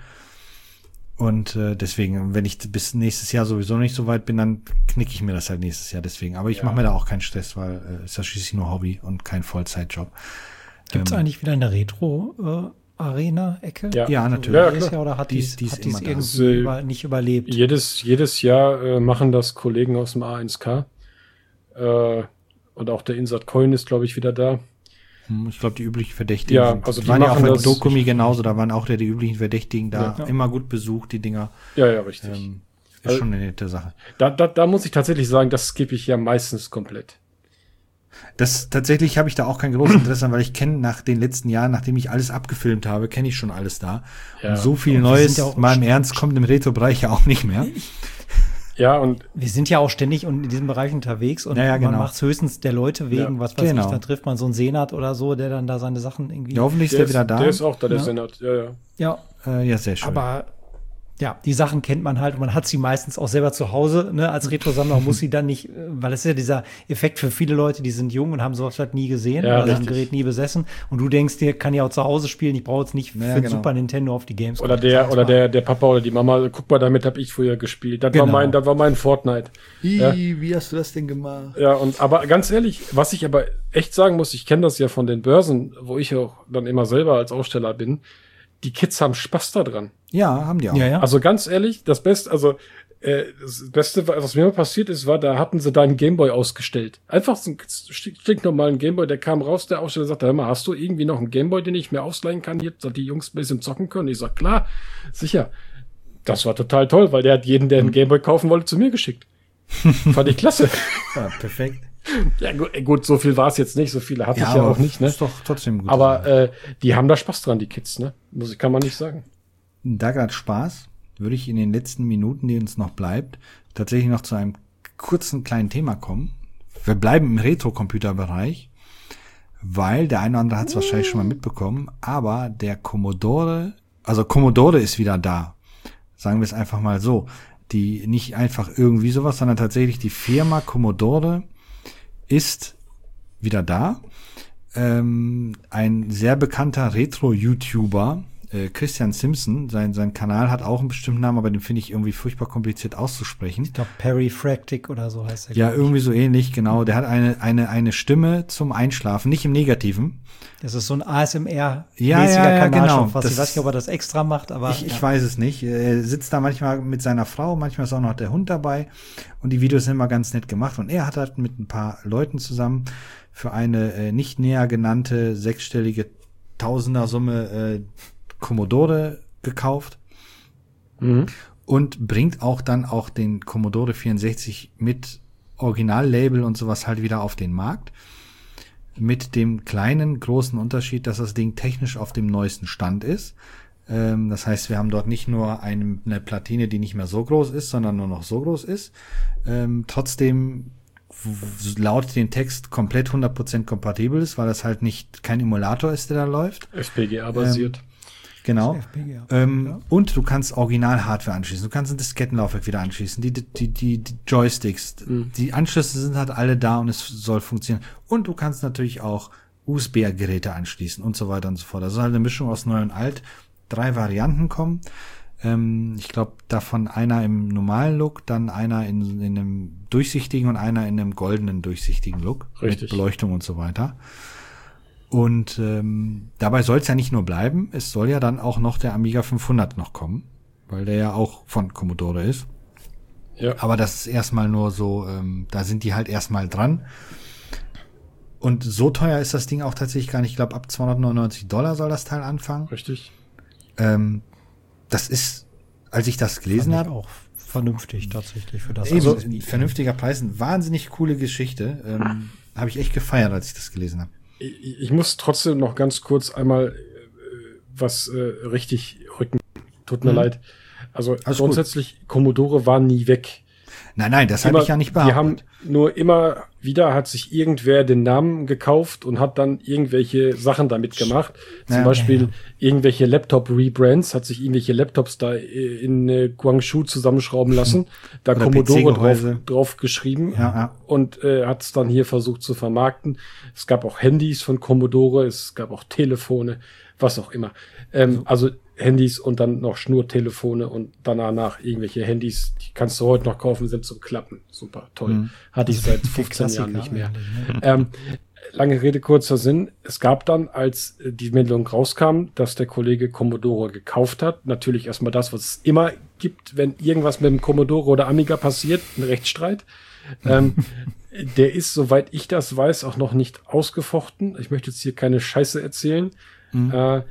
Und äh, deswegen, wenn ich bis nächstes Jahr sowieso nicht so weit bin, dann knicke ich mir das halt nächstes Jahr deswegen. Aber ich Ja. mache mir da auch keinen Stress, weil äh, ist ja schließlich nur Hobby und kein Vollzeitjob. Gibt's Ähm, eigentlich wieder eine Retro-Arena-Ecke? Ja. Ja, natürlich. Ja, Dieses klar. Jahr oder hat Die dies, ist- die ist hat dies immer da. irgendwie So- über, nicht überlebt? Jedes, jedes Jahr äh, machen das Kollegen aus dem A eins K. Äh, und auch der Insert Coin ist, glaube ich, wieder da. Hm, Ich glaube, die üblichen Verdächtigen. Ja, sind- also die waren ja auch machen bei das- Dokumi genauso, da waren auch der, die üblichen Verdächtigen da Ja. immer gut besucht, die Dinger. Ja, ja, richtig. Ähm, ist Also- schon eine nette Sache. Da, da, da muss ich tatsächlich sagen, das skippe ich ja meistens komplett. Das tatsächlich habe ich da auch kein großes Interesse an, weil ich kenne nach den letzten Jahren, nachdem ich alles abgefilmt habe, kenne ich schon alles da. Ja. Und so viel Und wir Neues, sind ja auch- mal im Ernst, kommt im Retro-Bereich ja auch nicht mehr. Ja, und Wir sind ja auch ständig und in diesem Bereich unterwegs und Ja, ja, man genau. macht es höchstens der Leute wegen, Ja, was weiß genau. ich, dann trifft man so einen Senat oder so, der dann da seine Sachen irgendwie. Ja, hoffentlich ist der der wieder ist, da. der ist auch da, der Ja. Senat. Ja, ja. Ja, äh, ja, sehr schön. aber ja, die Sachen kennt man halt und man hat sie meistens auch selber zu Hause, ne, als Retro-Sammler und muss sie dann nicht, äh, weil es ist ja dieser Effekt für viele Leute, die sind jung und haben sowas halt nie gesehen Ja, oder das richtig. Gerät nie besessen und du denkst dir, kann ja auch zu Hause spielen, ich brauche jetzt nicht Ja, für genau. Super Nintendo auf die Games. Oder der, oder der, der Papa oder die Mama, guck mal, damit habe ich früher gespielt. Das war Genau. mein, das war mein Fortnite. Ja. wie hast du das denn gemacht? Ja, und aber ganz ehrlich, was ich aber echt sagen muss, ich kenne das ja von den Börsen, wo ich auch dann immer selber als Aussteller bin. Die Kids haben Spaß daran. Ja, haben die auch. Ja, ja. Also ganz ehrlich, das Beste, also äh, das Beste, was mir mal passiert ist, war, da hatten sie da einen Gameboy ausgestellt. Einfach so einen stinknormalen Gameboy, der kam raus, der Aussteller sagte, hör mal, hast du irgendwie noch einen Gameboy, den ich mir ausleihen kann, jetzt, dass die Jungs ein bisschen zocken können? Ich sag, klar, sicher. Das war total toll, weil der hat jeden, der einen Gameboy kaufen wollte, zu mir geschickt. Fand ich klasse. Ja, perfekt. Ja, gut, äh, gut, so viel war es jetzt nicht, so viele hatte ich ja auch nicht, ne? Ist doch trotzdem gut. Aber äh, die haben da Spaß dran, die Kids, ne? Muss ich, kann man nicht sagen. Da gerade Spaß, würde ich in den letzten Minuten, die uns noch bleibt, tatsächlich noch zu einem kurzen kleinen Thema kommen. Wir bleiben im Retro-Computer-Bereich, weil der eine oder andere hat es wahrscheinlich schon mal mitbekommen, aber der Commodore, also Commodore ist wieder da. Sagen wir es einfach mal so. Die nicht einfach irgendwie sowas, sondern tatsächlich die Firma Commodore ist wieder da. Ähm, ein sehr bekannter Retro-YouTuber äh, Christian Simpson, sein, sein Kanal hat auch einen bestimmten Namen, aber den finde ich irgendwie furchtbar kompliziert auszusprechen. Ich glaube, Perifractic oder so heißt er. Ja, irgendwie so ähnlich, genau. Der hat eine, eine, eine Stimme zum Einschlafen, nicht im Negativen. Das ist so ein A S M R-mäßiger ja, ja, ja, Kanal genau. schon fast. Das ich weiß nicht, ob er das extra macht, aber. Ich, ja. ich weiß es nicht. Er sitzt da manchmal mit seiner Frau, manchmal ist auch noch der Hund dabei. Und die Videos sind immer ganz nett gemacht. Und er hat halt mit ein paar Leuten zusammen für eine äh, nicht näher genannte sechsstellige Tausender-Summe äh, Commodore gekauft. Mhm. Und bringt auch dann auch den Commodore vierundsechzig mit Originallabel und sowas halt wieder auf den Markt. Mit dem kleinen, großen Unterschied, dass das Ding technisch auf dem neuesten Stand ist. Ähm, das heißt, wir haben dort nicht nur eine, eine Platine, die nicht mehr so groß ist, sondern nur noch so groß ist. Ähm, trotzdem w- laut den Text komplett hundert Prozent kompatibel ist, weil das halt nicht kein Emulator ist, der da läuft. F P G A-basiert. Ähm, Genau. F P G A. Ähm, Ja. Und du kannst Original-Hardware anschließen. Du kannst ein Diskettenlaufwerk wieder anschließen. Die, die, die, die Joysticks. Mhm. Die Anschlüsse sind halt alle da und es soll funktionieren. Und du kannst natürlich auch U S B-Geräte anschließen und so weiter und so fort. Das soll halt eine Mischung aus neu und alt. Drei Varianten kommen. Ähm, ich glaube, davon einer im normalen Look, dann einer in, in einem durchsichtigen und einer in einem goldenen durchsichtigen Look. Richtig. Mit Beleuchtung und so weiter. Und ähm, dabei soll es ja nicht nur bleiben, es soll ja dann auch noch der Amiga fünfhundert noch kommen, weil der ja auch von Commodore ist. Ja. Aber das ist erstmal nur so, ähm, da sind die halt erstmal dran. Und so teuer ist das Ding auch tatsächlich gar nicht. Ich glaube, ab zweihundertneunundneunzig Dollar soll das Teil anfangen. Richtig. Ähm, das ist, als ich das gelesen Fand ich habe, auch vernünftig tatsächlich für das. eben Also, ein vernünftiger Preis, eine wahnsinnig coole Geschichte. Ähm, habe ich echt gefeiert, als ich das gelesen habe. Ich, ich muss trotzdem noch ganz kurz einmal äh, was äh, richtig rücken. Tut mir Mhm. leid. Also Alles grundsätzlich, Commodore war nie weg. Nein, nein, das habe Immer- ich ja nicht Die behauptet. haben nur immer wieder hat sich irgendwer den Namen gekauft und hat dann irgendwelche Sachen damit gemacht. Zum Ja, Beispiel ja, ja. irgendwelche Laptop-Rebrands, hat sich irgendwelche Laptops da äh, in äh, Guangzhou zusammenschrauben lassen, da Oder Commodore drauf, P C-Gehäuse. drauf geschrieben Ja, ja. und äh, hat es dann hier versucht zu vermarkten. Es gab auch Handys von Commodore, es gab auch Telefone, was auch immer. Ähm, also Handys und dann noch Schnurtelefone und danach irgendwelche Handys, die kannst du heute noch kaufen, sind zum Klappen. Super, toll. Mhm. Hatte ich seit die fünfzehn Jahren nicht mehr. eigentlich, ne? Ähm, lange Rede, kurzer Sinn. Es gab dann, als äh, die Meldung rauskam, dass der Kollege Commodore gekauft hat, natürlich erstmal das, was es immer gibt, wenn irgendwas mit dem Commodore oder Amiga passiert, ein Rechtsstreit. ähm, der ist, soweit ich das weiß, auch noch nicht ausgefochten. Ich möchte jetzt hier keine Scheiße erzählen. Mhm. Äh,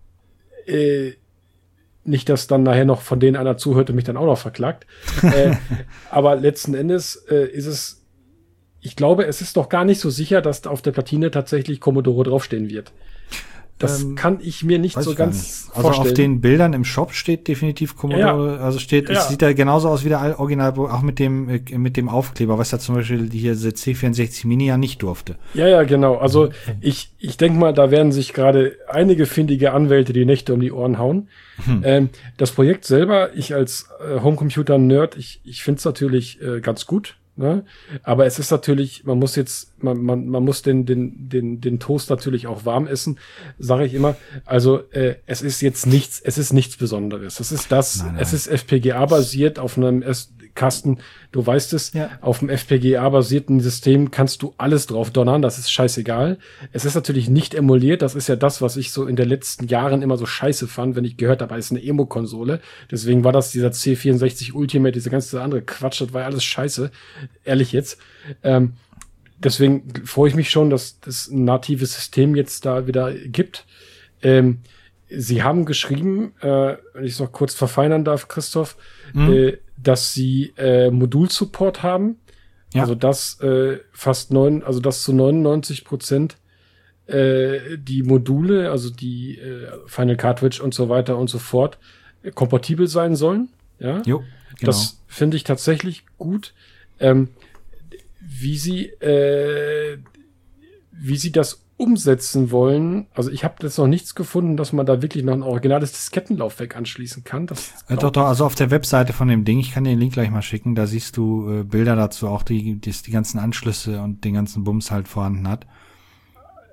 äh, nicht, dass dann nachher noch von denen einer zuhört und mich dann auch noch verklagt. äh, aber letzten Endes äh, ist es, ich glaube, es ist doch gar nicht so sicher, dass auf der Platine tatsächlich Commodore draufstehen wird. Das Ähm, kann ich mir nicht Weiß so ich gar ganz nicht. Also vorstellen. auf den Bildern im Shop steht definitiv Commodore, also steht, Ja. es sieht da genauso aus wie der All- Original, auch mit dem, äh, mit dem Aufkleber, was ja zum Beispiel hier der C vierundsechzig Mini ja nicht durfte. Ja, ja, genau. Also ich, ich denke mal, da werden sich gerade einige findige Anwälte die Nächte um die Ohren hauen. Hm. Ähm, das Projekt selber, ich als äh, Homecomputer-Nerd, ich, ich finde es natürlich äh, ganz gut. Ne? Aber es ist natürlich, man muss jetzt, man, man, man muss den, den, den, den Toast natürlich auch warm essen, sage ich immer. Also äh, es ist jetzt nichts, es ist nichts Besonderes. Es ist das, Nein, nein. es ist F P G A-basiert auf einem S Kasten, du weißt es, Ja. auf dem F P G A-basierten System kannst du alles drauf donnern, das ist scheißegal. Es ist natürlich nicht emuliert, das ist ja das, was ich so in den letzten Jahren immer so scheiße fand, wenn ich gehört habe, es ist eine Emo-Konsole. Deswegen war das dieser C vierundsechzig Ultimate, diese ganze andere Quatsch, das war ja alles scheiße, ehrlich jetzt. Ähm, deswegen freue ich mich schon, dass das ein natives System jetzt da wieder gibt. Ähm, Sie haben geschrieben, äh, wenn ich es noch kurz verfeinern darf, Christoph, Mhm. äh, dass Sie äh, Modulsupport haben. Ja. Also dass äh, fast neun, also dass zu neunundneunzig Prozent äh, die Module, also die äh, Final Cartridge und so weiter und so fort, äh, kompatibel sein sollen. Ja, Jo, genau. das finde ich tatsächlich gut. Ähm, wie Sie, äh, wie Sie das umsetzen wollen, also ich habe jetzt noch nichts gefunden, dass man da wirklich noch ein originales Diskettenlaufwerk anschließen kann. Das Äh, doch, doch, also auf der Webseite von dem Ding, ich kann dir den Link gleich mal schicken, da siehst du äh, Bilder dazu, auch die, die, die ganzen Anschlüsse und den ganzen Bums halt vorhanden hat.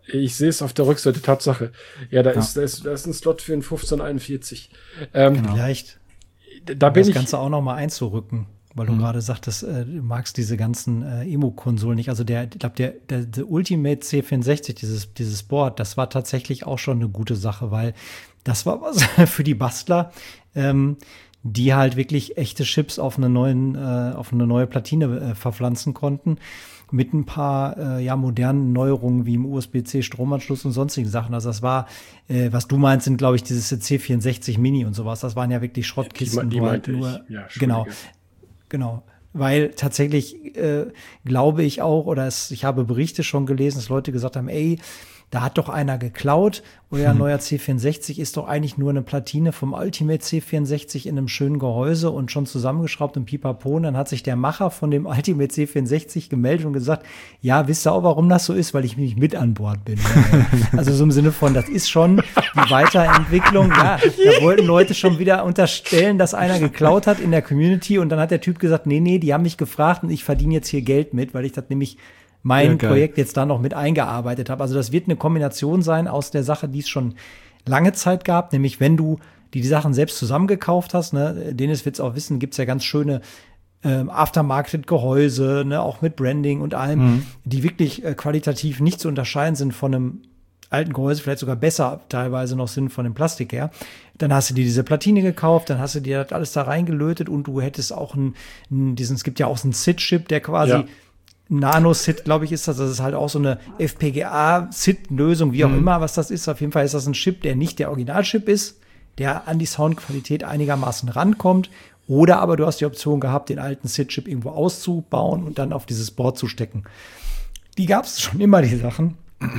Ich sehe es auf der Rückseite, Tatsache. Ja, da, Ja. Ist, da, ist, da ist ein Slot für ein fünfzehn einundvierzig. Ähm, Genau. Vielleicht Da um bin das ich. Ganze auch noch mal einzurücken, weil du Mhm. gerade sagtest, äh, du magst diese ganzen äh, Emo-Konsolen nicht. Also der, ich glaube, der, der, der Ultimate C vierundsechzig, dieses, dieses Board, das war tatsächlich auch schon eine gute Sache, weil das war was für die Bastler, ähm, die halt wirklich echte Chips auf eine neuen, äh, auf eine neue Platine äh, verpflanzen konnten. Mit ein paar äh, ja, modernen Neuerungen wie im U S B-C-Stromanschluss und sonstigen Sachen. Also das war, äh, was du meinst, sind, glaube ich, dieses C vierundsechzig Mini und sowas. Das waren ja wirklich Schrottkisten. Die- die wo halt meinte ich. nur, Ja, Entschuldige. genau, genau. Weil tatsächlich äh, glaube ich auch, oder es, ich habe Berichte schon gelesen, dass Leute gesagt haben, ey, da hat doch einer geklaut. Euer Hm. neuer C vierundsechzig ist doch eigentlich nur eine Platine vom Ultimate C vierundsechzig in einem schönen Gehäuse und schon zusammengeschraubt und pipapo. Und dann hat sich der Macher von dem Ultimate C vierundsechzig gemeldet und gesagt, ja, wisst ihr auch, warum das so ist? Weil ich nicht mit an Bord bin. Also so im Sinne von, das ist schon die Weiterentwicklung. Ja, da wollten Leute schon wieder unterstellen, dass einer geklaut hat in der Community. Und dann hat der Typ gesagt, nee, nee, die haben mich gefragt und ich verdiene jetzt hier Geld mit, weil ich das nämlich mein Ja, geil. Projekt jetzt da noch mit eingearbeitet habe. Also das wird eine Kombination sein aus der Sache, die es schon lange Zeit gab, nämlich wenn du die, die Sachen selbst zusammengekauft hast, ne, Dennis wird's auch wissen, gibt's ja ganz schöne ähm, Aftermarket-Gehäuse, ne, auch mit Branding und allem, Mhm. die wirklich äh, qualitativ nicht zu unterscheiden sind von einem alten Gehäuse, vielleicht sogar besser teilweise noch sind von dem Plastik her. Dann hast du dir diese Platine gekauft, dann hast du dir das alles da reingelötet und du hättest auch einen, einen diesen, es gibt ja auch so einen S I D-Chip, der quasi Ja. Nano-S I D, glaube ich, ist das. Das ist halt auch so eine F P G A-S I D-Lösung, wie auch Mhm. immer, was das ist. Auf jeden Fall ist das ein Chip, der nicht der Originalchip ist, der an die Soundqualität einigermaßen rankommt. Oder aber du hast die Option gehabt, den alten S I D-Chip irgendwo auszubauen und dann auf dieses Board zu stecken. Die gab es schon immer, die Sachen.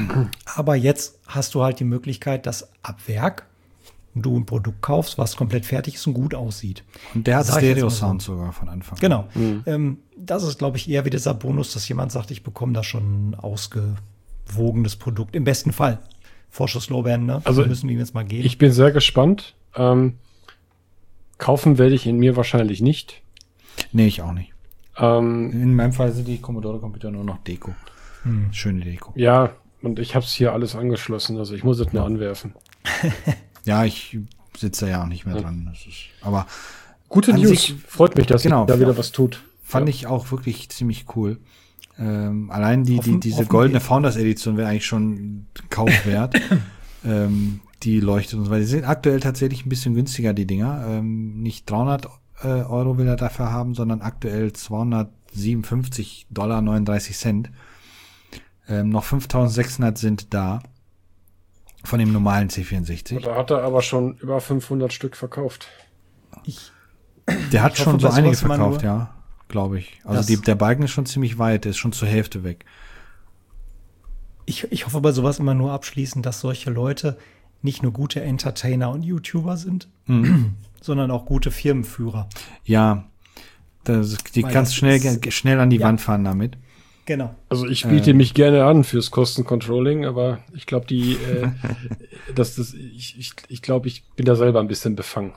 Aber jetzt hast du halt die Möglichkeit, dass ab Werk du ein Produkt kaufst, was komplett fertig ist und gut aussieht. Und der hat Sag ich jetzt mal Stereo-Sound sogar von Anfang an. Genau. Ähm, das ist, glaube ich, eher wie dieser Bonus, dass jemand sagt, ich bekomme da schon ein ausgewogenes Produkt. Im besten Fall. Vorschusslorbeeren, ne? Also, müssen wir ihm jetzt mal geben. Ich bin sehr gespannt. Ähm, kaufen werde ich ihn mir wahrscheinlich nicht. Nee, ich auch nicht. Ähm, In meinem Fall sind die Commodore-Computer nur noch Deko. Hm. Schöne Deko. ja, und ich habe es hier alles angeschlossen. Also ich muss es nur anwerfen. Ja, ich sitze ja auch nicht mehr Ja. dran. Das ist, aber Gute An News. sich- Freut mich, dass Genau, sich da ja. wieder was tut. fand Ja. ich auch wirklich ziemlich cool. Ähm, allein die, die, Hoffen- diese hoffen goldene wir- Founders-Edition wäre eigentlich schon Kauf wert. ähm, die leuchtet uns, weil die sind aktuell tatsächlich ein bisschen günstiger, die Dinger. Ähm, nicht dreihundert äh, Euro will er dafür haben, sondern aktuell zweihundertsiebenundfünfzig Dollar neununddreißig Cent. Ähm, noch fünftausendsechshundert sind da von dem normalen C vierundsechzig. Da hat er aber schon über fünfhundert Stück verkauft. Ich, Der hat Ich schon hoffe, so bei einige sowas immer verkauft, nur- ja, glaube ich. Also Das- die, der Balken ist schon ziemlich weit, der ist schon zur Hälfte weg. ich, ich hoffe bei sowas immer nur abschließend, dass solche Leute nicht nur gute Entertainer und YouTuber sind, Mhm. sondern auch gute Firmenführer. Ja, das, die Weil kannst das schnell, ist- schnell an die Ja. Wand fahren damit. Genau. Also ich biete Ähm. mich gerne an fürs Kostencontrolling, aber ich glaube, die, äh, dass das, ich, ich, ich glaube, ich bin da selber ein bisschen befangen.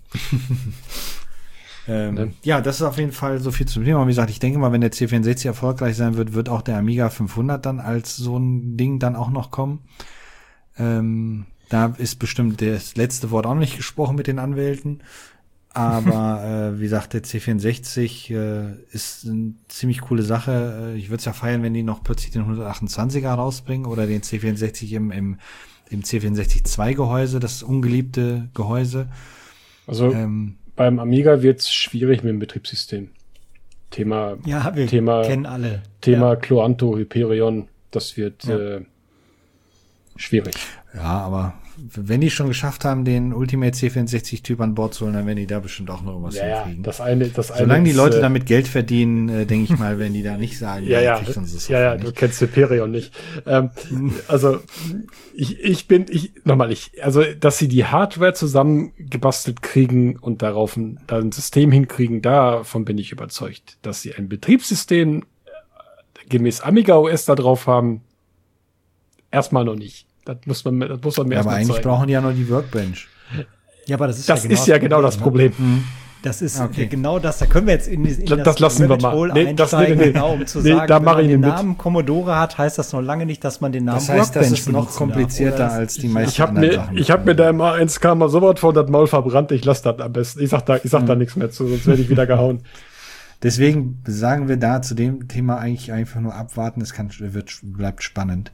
Ähm, Ne? Ja, das ist auf jeden Fall so viel zum Thema. Wie gesagt, ich denke mal, wenn der C vierundsechzig erfolgreich sein wird, wird auch der Amiga fünfhundert dann als so ein Ding dann auch noch kommen. Ähm, da ist bestimmt das letzte Wort auch noch nicht gesprochen mit den Anwälten. Aber äh, wie gesagt, der C vierundsechzig äh, ist eine ziemlich coole Sache. Äh, ich würde es ja feiern, wenn die noch plötzlich den hundertachtundzwanziger rausbringen oder den C vierundsechzig im, im, im C vierundsechzig zwei Gehäuse, das ungeliebte Gehäuse. Also Ähm, beim Amiga wird's schwierig mit dem Betriebssystem. Thema, Ja, wir Thema- kennen alle. Thema Ja. Cloanto, Hyperion, das wird Ja. äh, schwierig. Ja, aber wenn die schon geschafft haben, den Ultimate C vierundsechzig-Typ an Bord zu holen, dann werden die da bestimmt auch noch irgendwas Ja, ja, hinkriegen. das eine, das eine Solange die ist, Leute äh, damit Geld verdienen, äh, denke ich mal, werden die da nicht sagen, Ja, ja, kriegt uns das ja, ja, nicht. du kennst Hyperion nicht. Ähm, also ich, ich bin, ich nochmal, ich, also dass sie die Hardware zusammengebastelt kriegen und darauf ein, da ein System hinkriegen, davon bin ich überzeugt, dass sie ein Betriebssystem äh, gemäß Amiga O S da drauf haben. Erstmal noch nicht. Das muss man, das muss man mir Ja, aber erstmal eigentlich zeigen. brauchen die ja nur die Workbench. Ja, aber das ist Das ja genau ist ja genau das Problem. ne? Das ist Okay. äh, genau das. Da können wir jetzt in, in Das- das lassen wir Rabbit mal. Hole Nee, das- einsteigen, nee, nee. genau, um zu Nee, sagen, da wenn mache man ich den nicht mit. Namen Commodore hat, heißt das noch lange nicht, dass man den Namen Das heißt, das Workbench ist noch benutzen darf. komplizierter Oder als die meisten Ich habe anderen mir, Sachen. ich hab mir da im A eins K mal so was vor das Maul verbrannt, ich lasse das am besten. Ich sag da, ich sag da nichts mehr zu, sonst werde ich wieder gehauen. Deswegen sagen wir da zu dem Thema eigentlich einfach nur abwarten. Es kann, wird, bleibt spannend.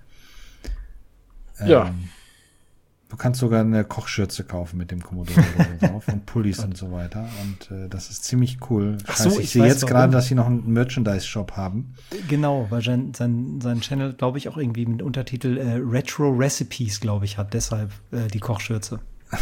Ja. Ähm, du kannst sogar eine Kochschürze kaufen mit dem Commodore-Logo drauf und Pullis und so weiter. Und äh, das ist ziemlich cool. Ach so, Scheiße, ich ich sehe weiß jetzt warum. gerade, dass sie noch einen Merchandise-Shop haben. Genau, weil sein, sein, sein Channel, glaube ich, auch irgendwie mit Untertitel äh, Retro Recipes, glaube ich, hat. Deshalb äh, die Kochschürze.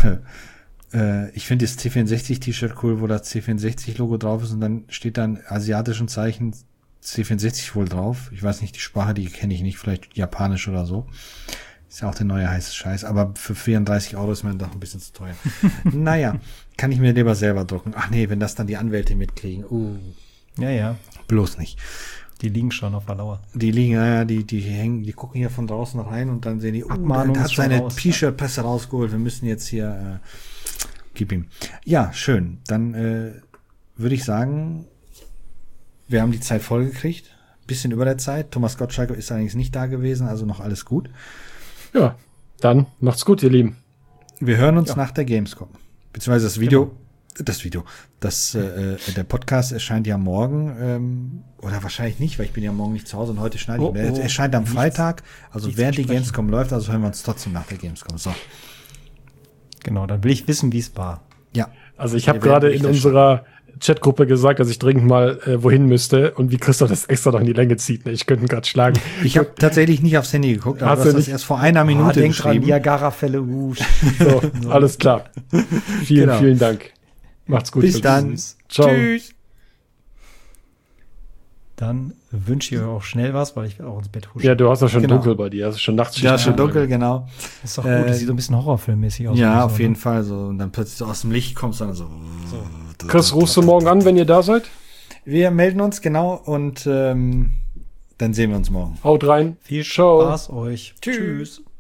äh, ich finde das C vierundsechzig-T-Shirt cool, wo das C vierundsechzig-Logo drauf ist und dann steht da in asiatischen Zeichen C vierundsechzig wohl drauf. Ich weiß nicht, die Sprache, die kenne ich nicht, vielleicht japanisch oder so. Ist ja auch der neue heiße Scheiß, aber für vierunddreißig Euro ist mir doch ein bisschen zu teuer. Naja, kann ich mir lieber selber drucken. Ach nee, wenn das dann die Anwälte mitkriegen. Uh, Ja, ja. bloß nicht. Die liegen schon auf der Lauer. Die liegen, ja, die, die hängen, die gucken hier von draußen rein und dann sehen die, oh, Abmahnung der hat ist schon seine raus, T-Shirt-Presse rausgeholt, wir müssen jetzt hier, äh, gib ihm. Ja, schön. Dann, äh, würde ich sagen, wir haben die Zeit vollgekriegt. Bisschen über der Zeit. Thomas Gottschalk ist allerdings nicht da gewesen, also noch alles gut. Ja, dann macht's gut, ihr Lieben. Wir hören uns Ja. nach der Gamescom. Beziehungsweise das Video, das Video, das, äh, der Podcast erscheint ja morgen, ähm, oder wahrscheinlich nicht, weil ich bin ja morgen nicht zu Hause und heute schneide ich. Oh, Er oh, erscheint am nichts- Freitag, also nichts während die versprechen. Gamescom läuft, also hören wir uns trotzdem nach der Gamescom. So. Genau, dann will ich wissen, wie es war. Ja. Also ich habe Wir werden gerade in Bericht unserer Chatgruppe gesagt, dass ich dringend mal äh, wohin müsste und wie Christoph das extra noch in die Länge zieht. Ne? Ich könnte ihn gerade schlagen. Ich habe tatsächlich nicht aufs Handy geguckt, aber Hast du du hast das nicht? erst vor einer Minute Ah, denk dran, geschrieben. Niagara-Fälle. Uh, So, alles klar. Vielen, Genau. vielen Dank. Macht's gut. Bis ihr dann. Lieben. Ciao. Tschüss. Dann wünsche ich euch auch schnell was, weil ich will auch ins Bett huschen. Ja, du hast ja schon Genau. dunkel bei dir. Es ist schon nachts. Ja, schon dunkel, genau. Ist doch Äh, gut, das sieht so ein bisschen horrorfilmmäßig aus. Ja, oder auf so, jeden ne? Fall. So, und dann plötzlich so aus dem Licht kommst du dann so. Chris, rufst du morgen an, wenn ihr da seid? Wir melden uns, genau, und ähm, dann sehen wir uns morgen. Haut rein. Viel Ciao. Spaß euch. Tschüss. Tschüss.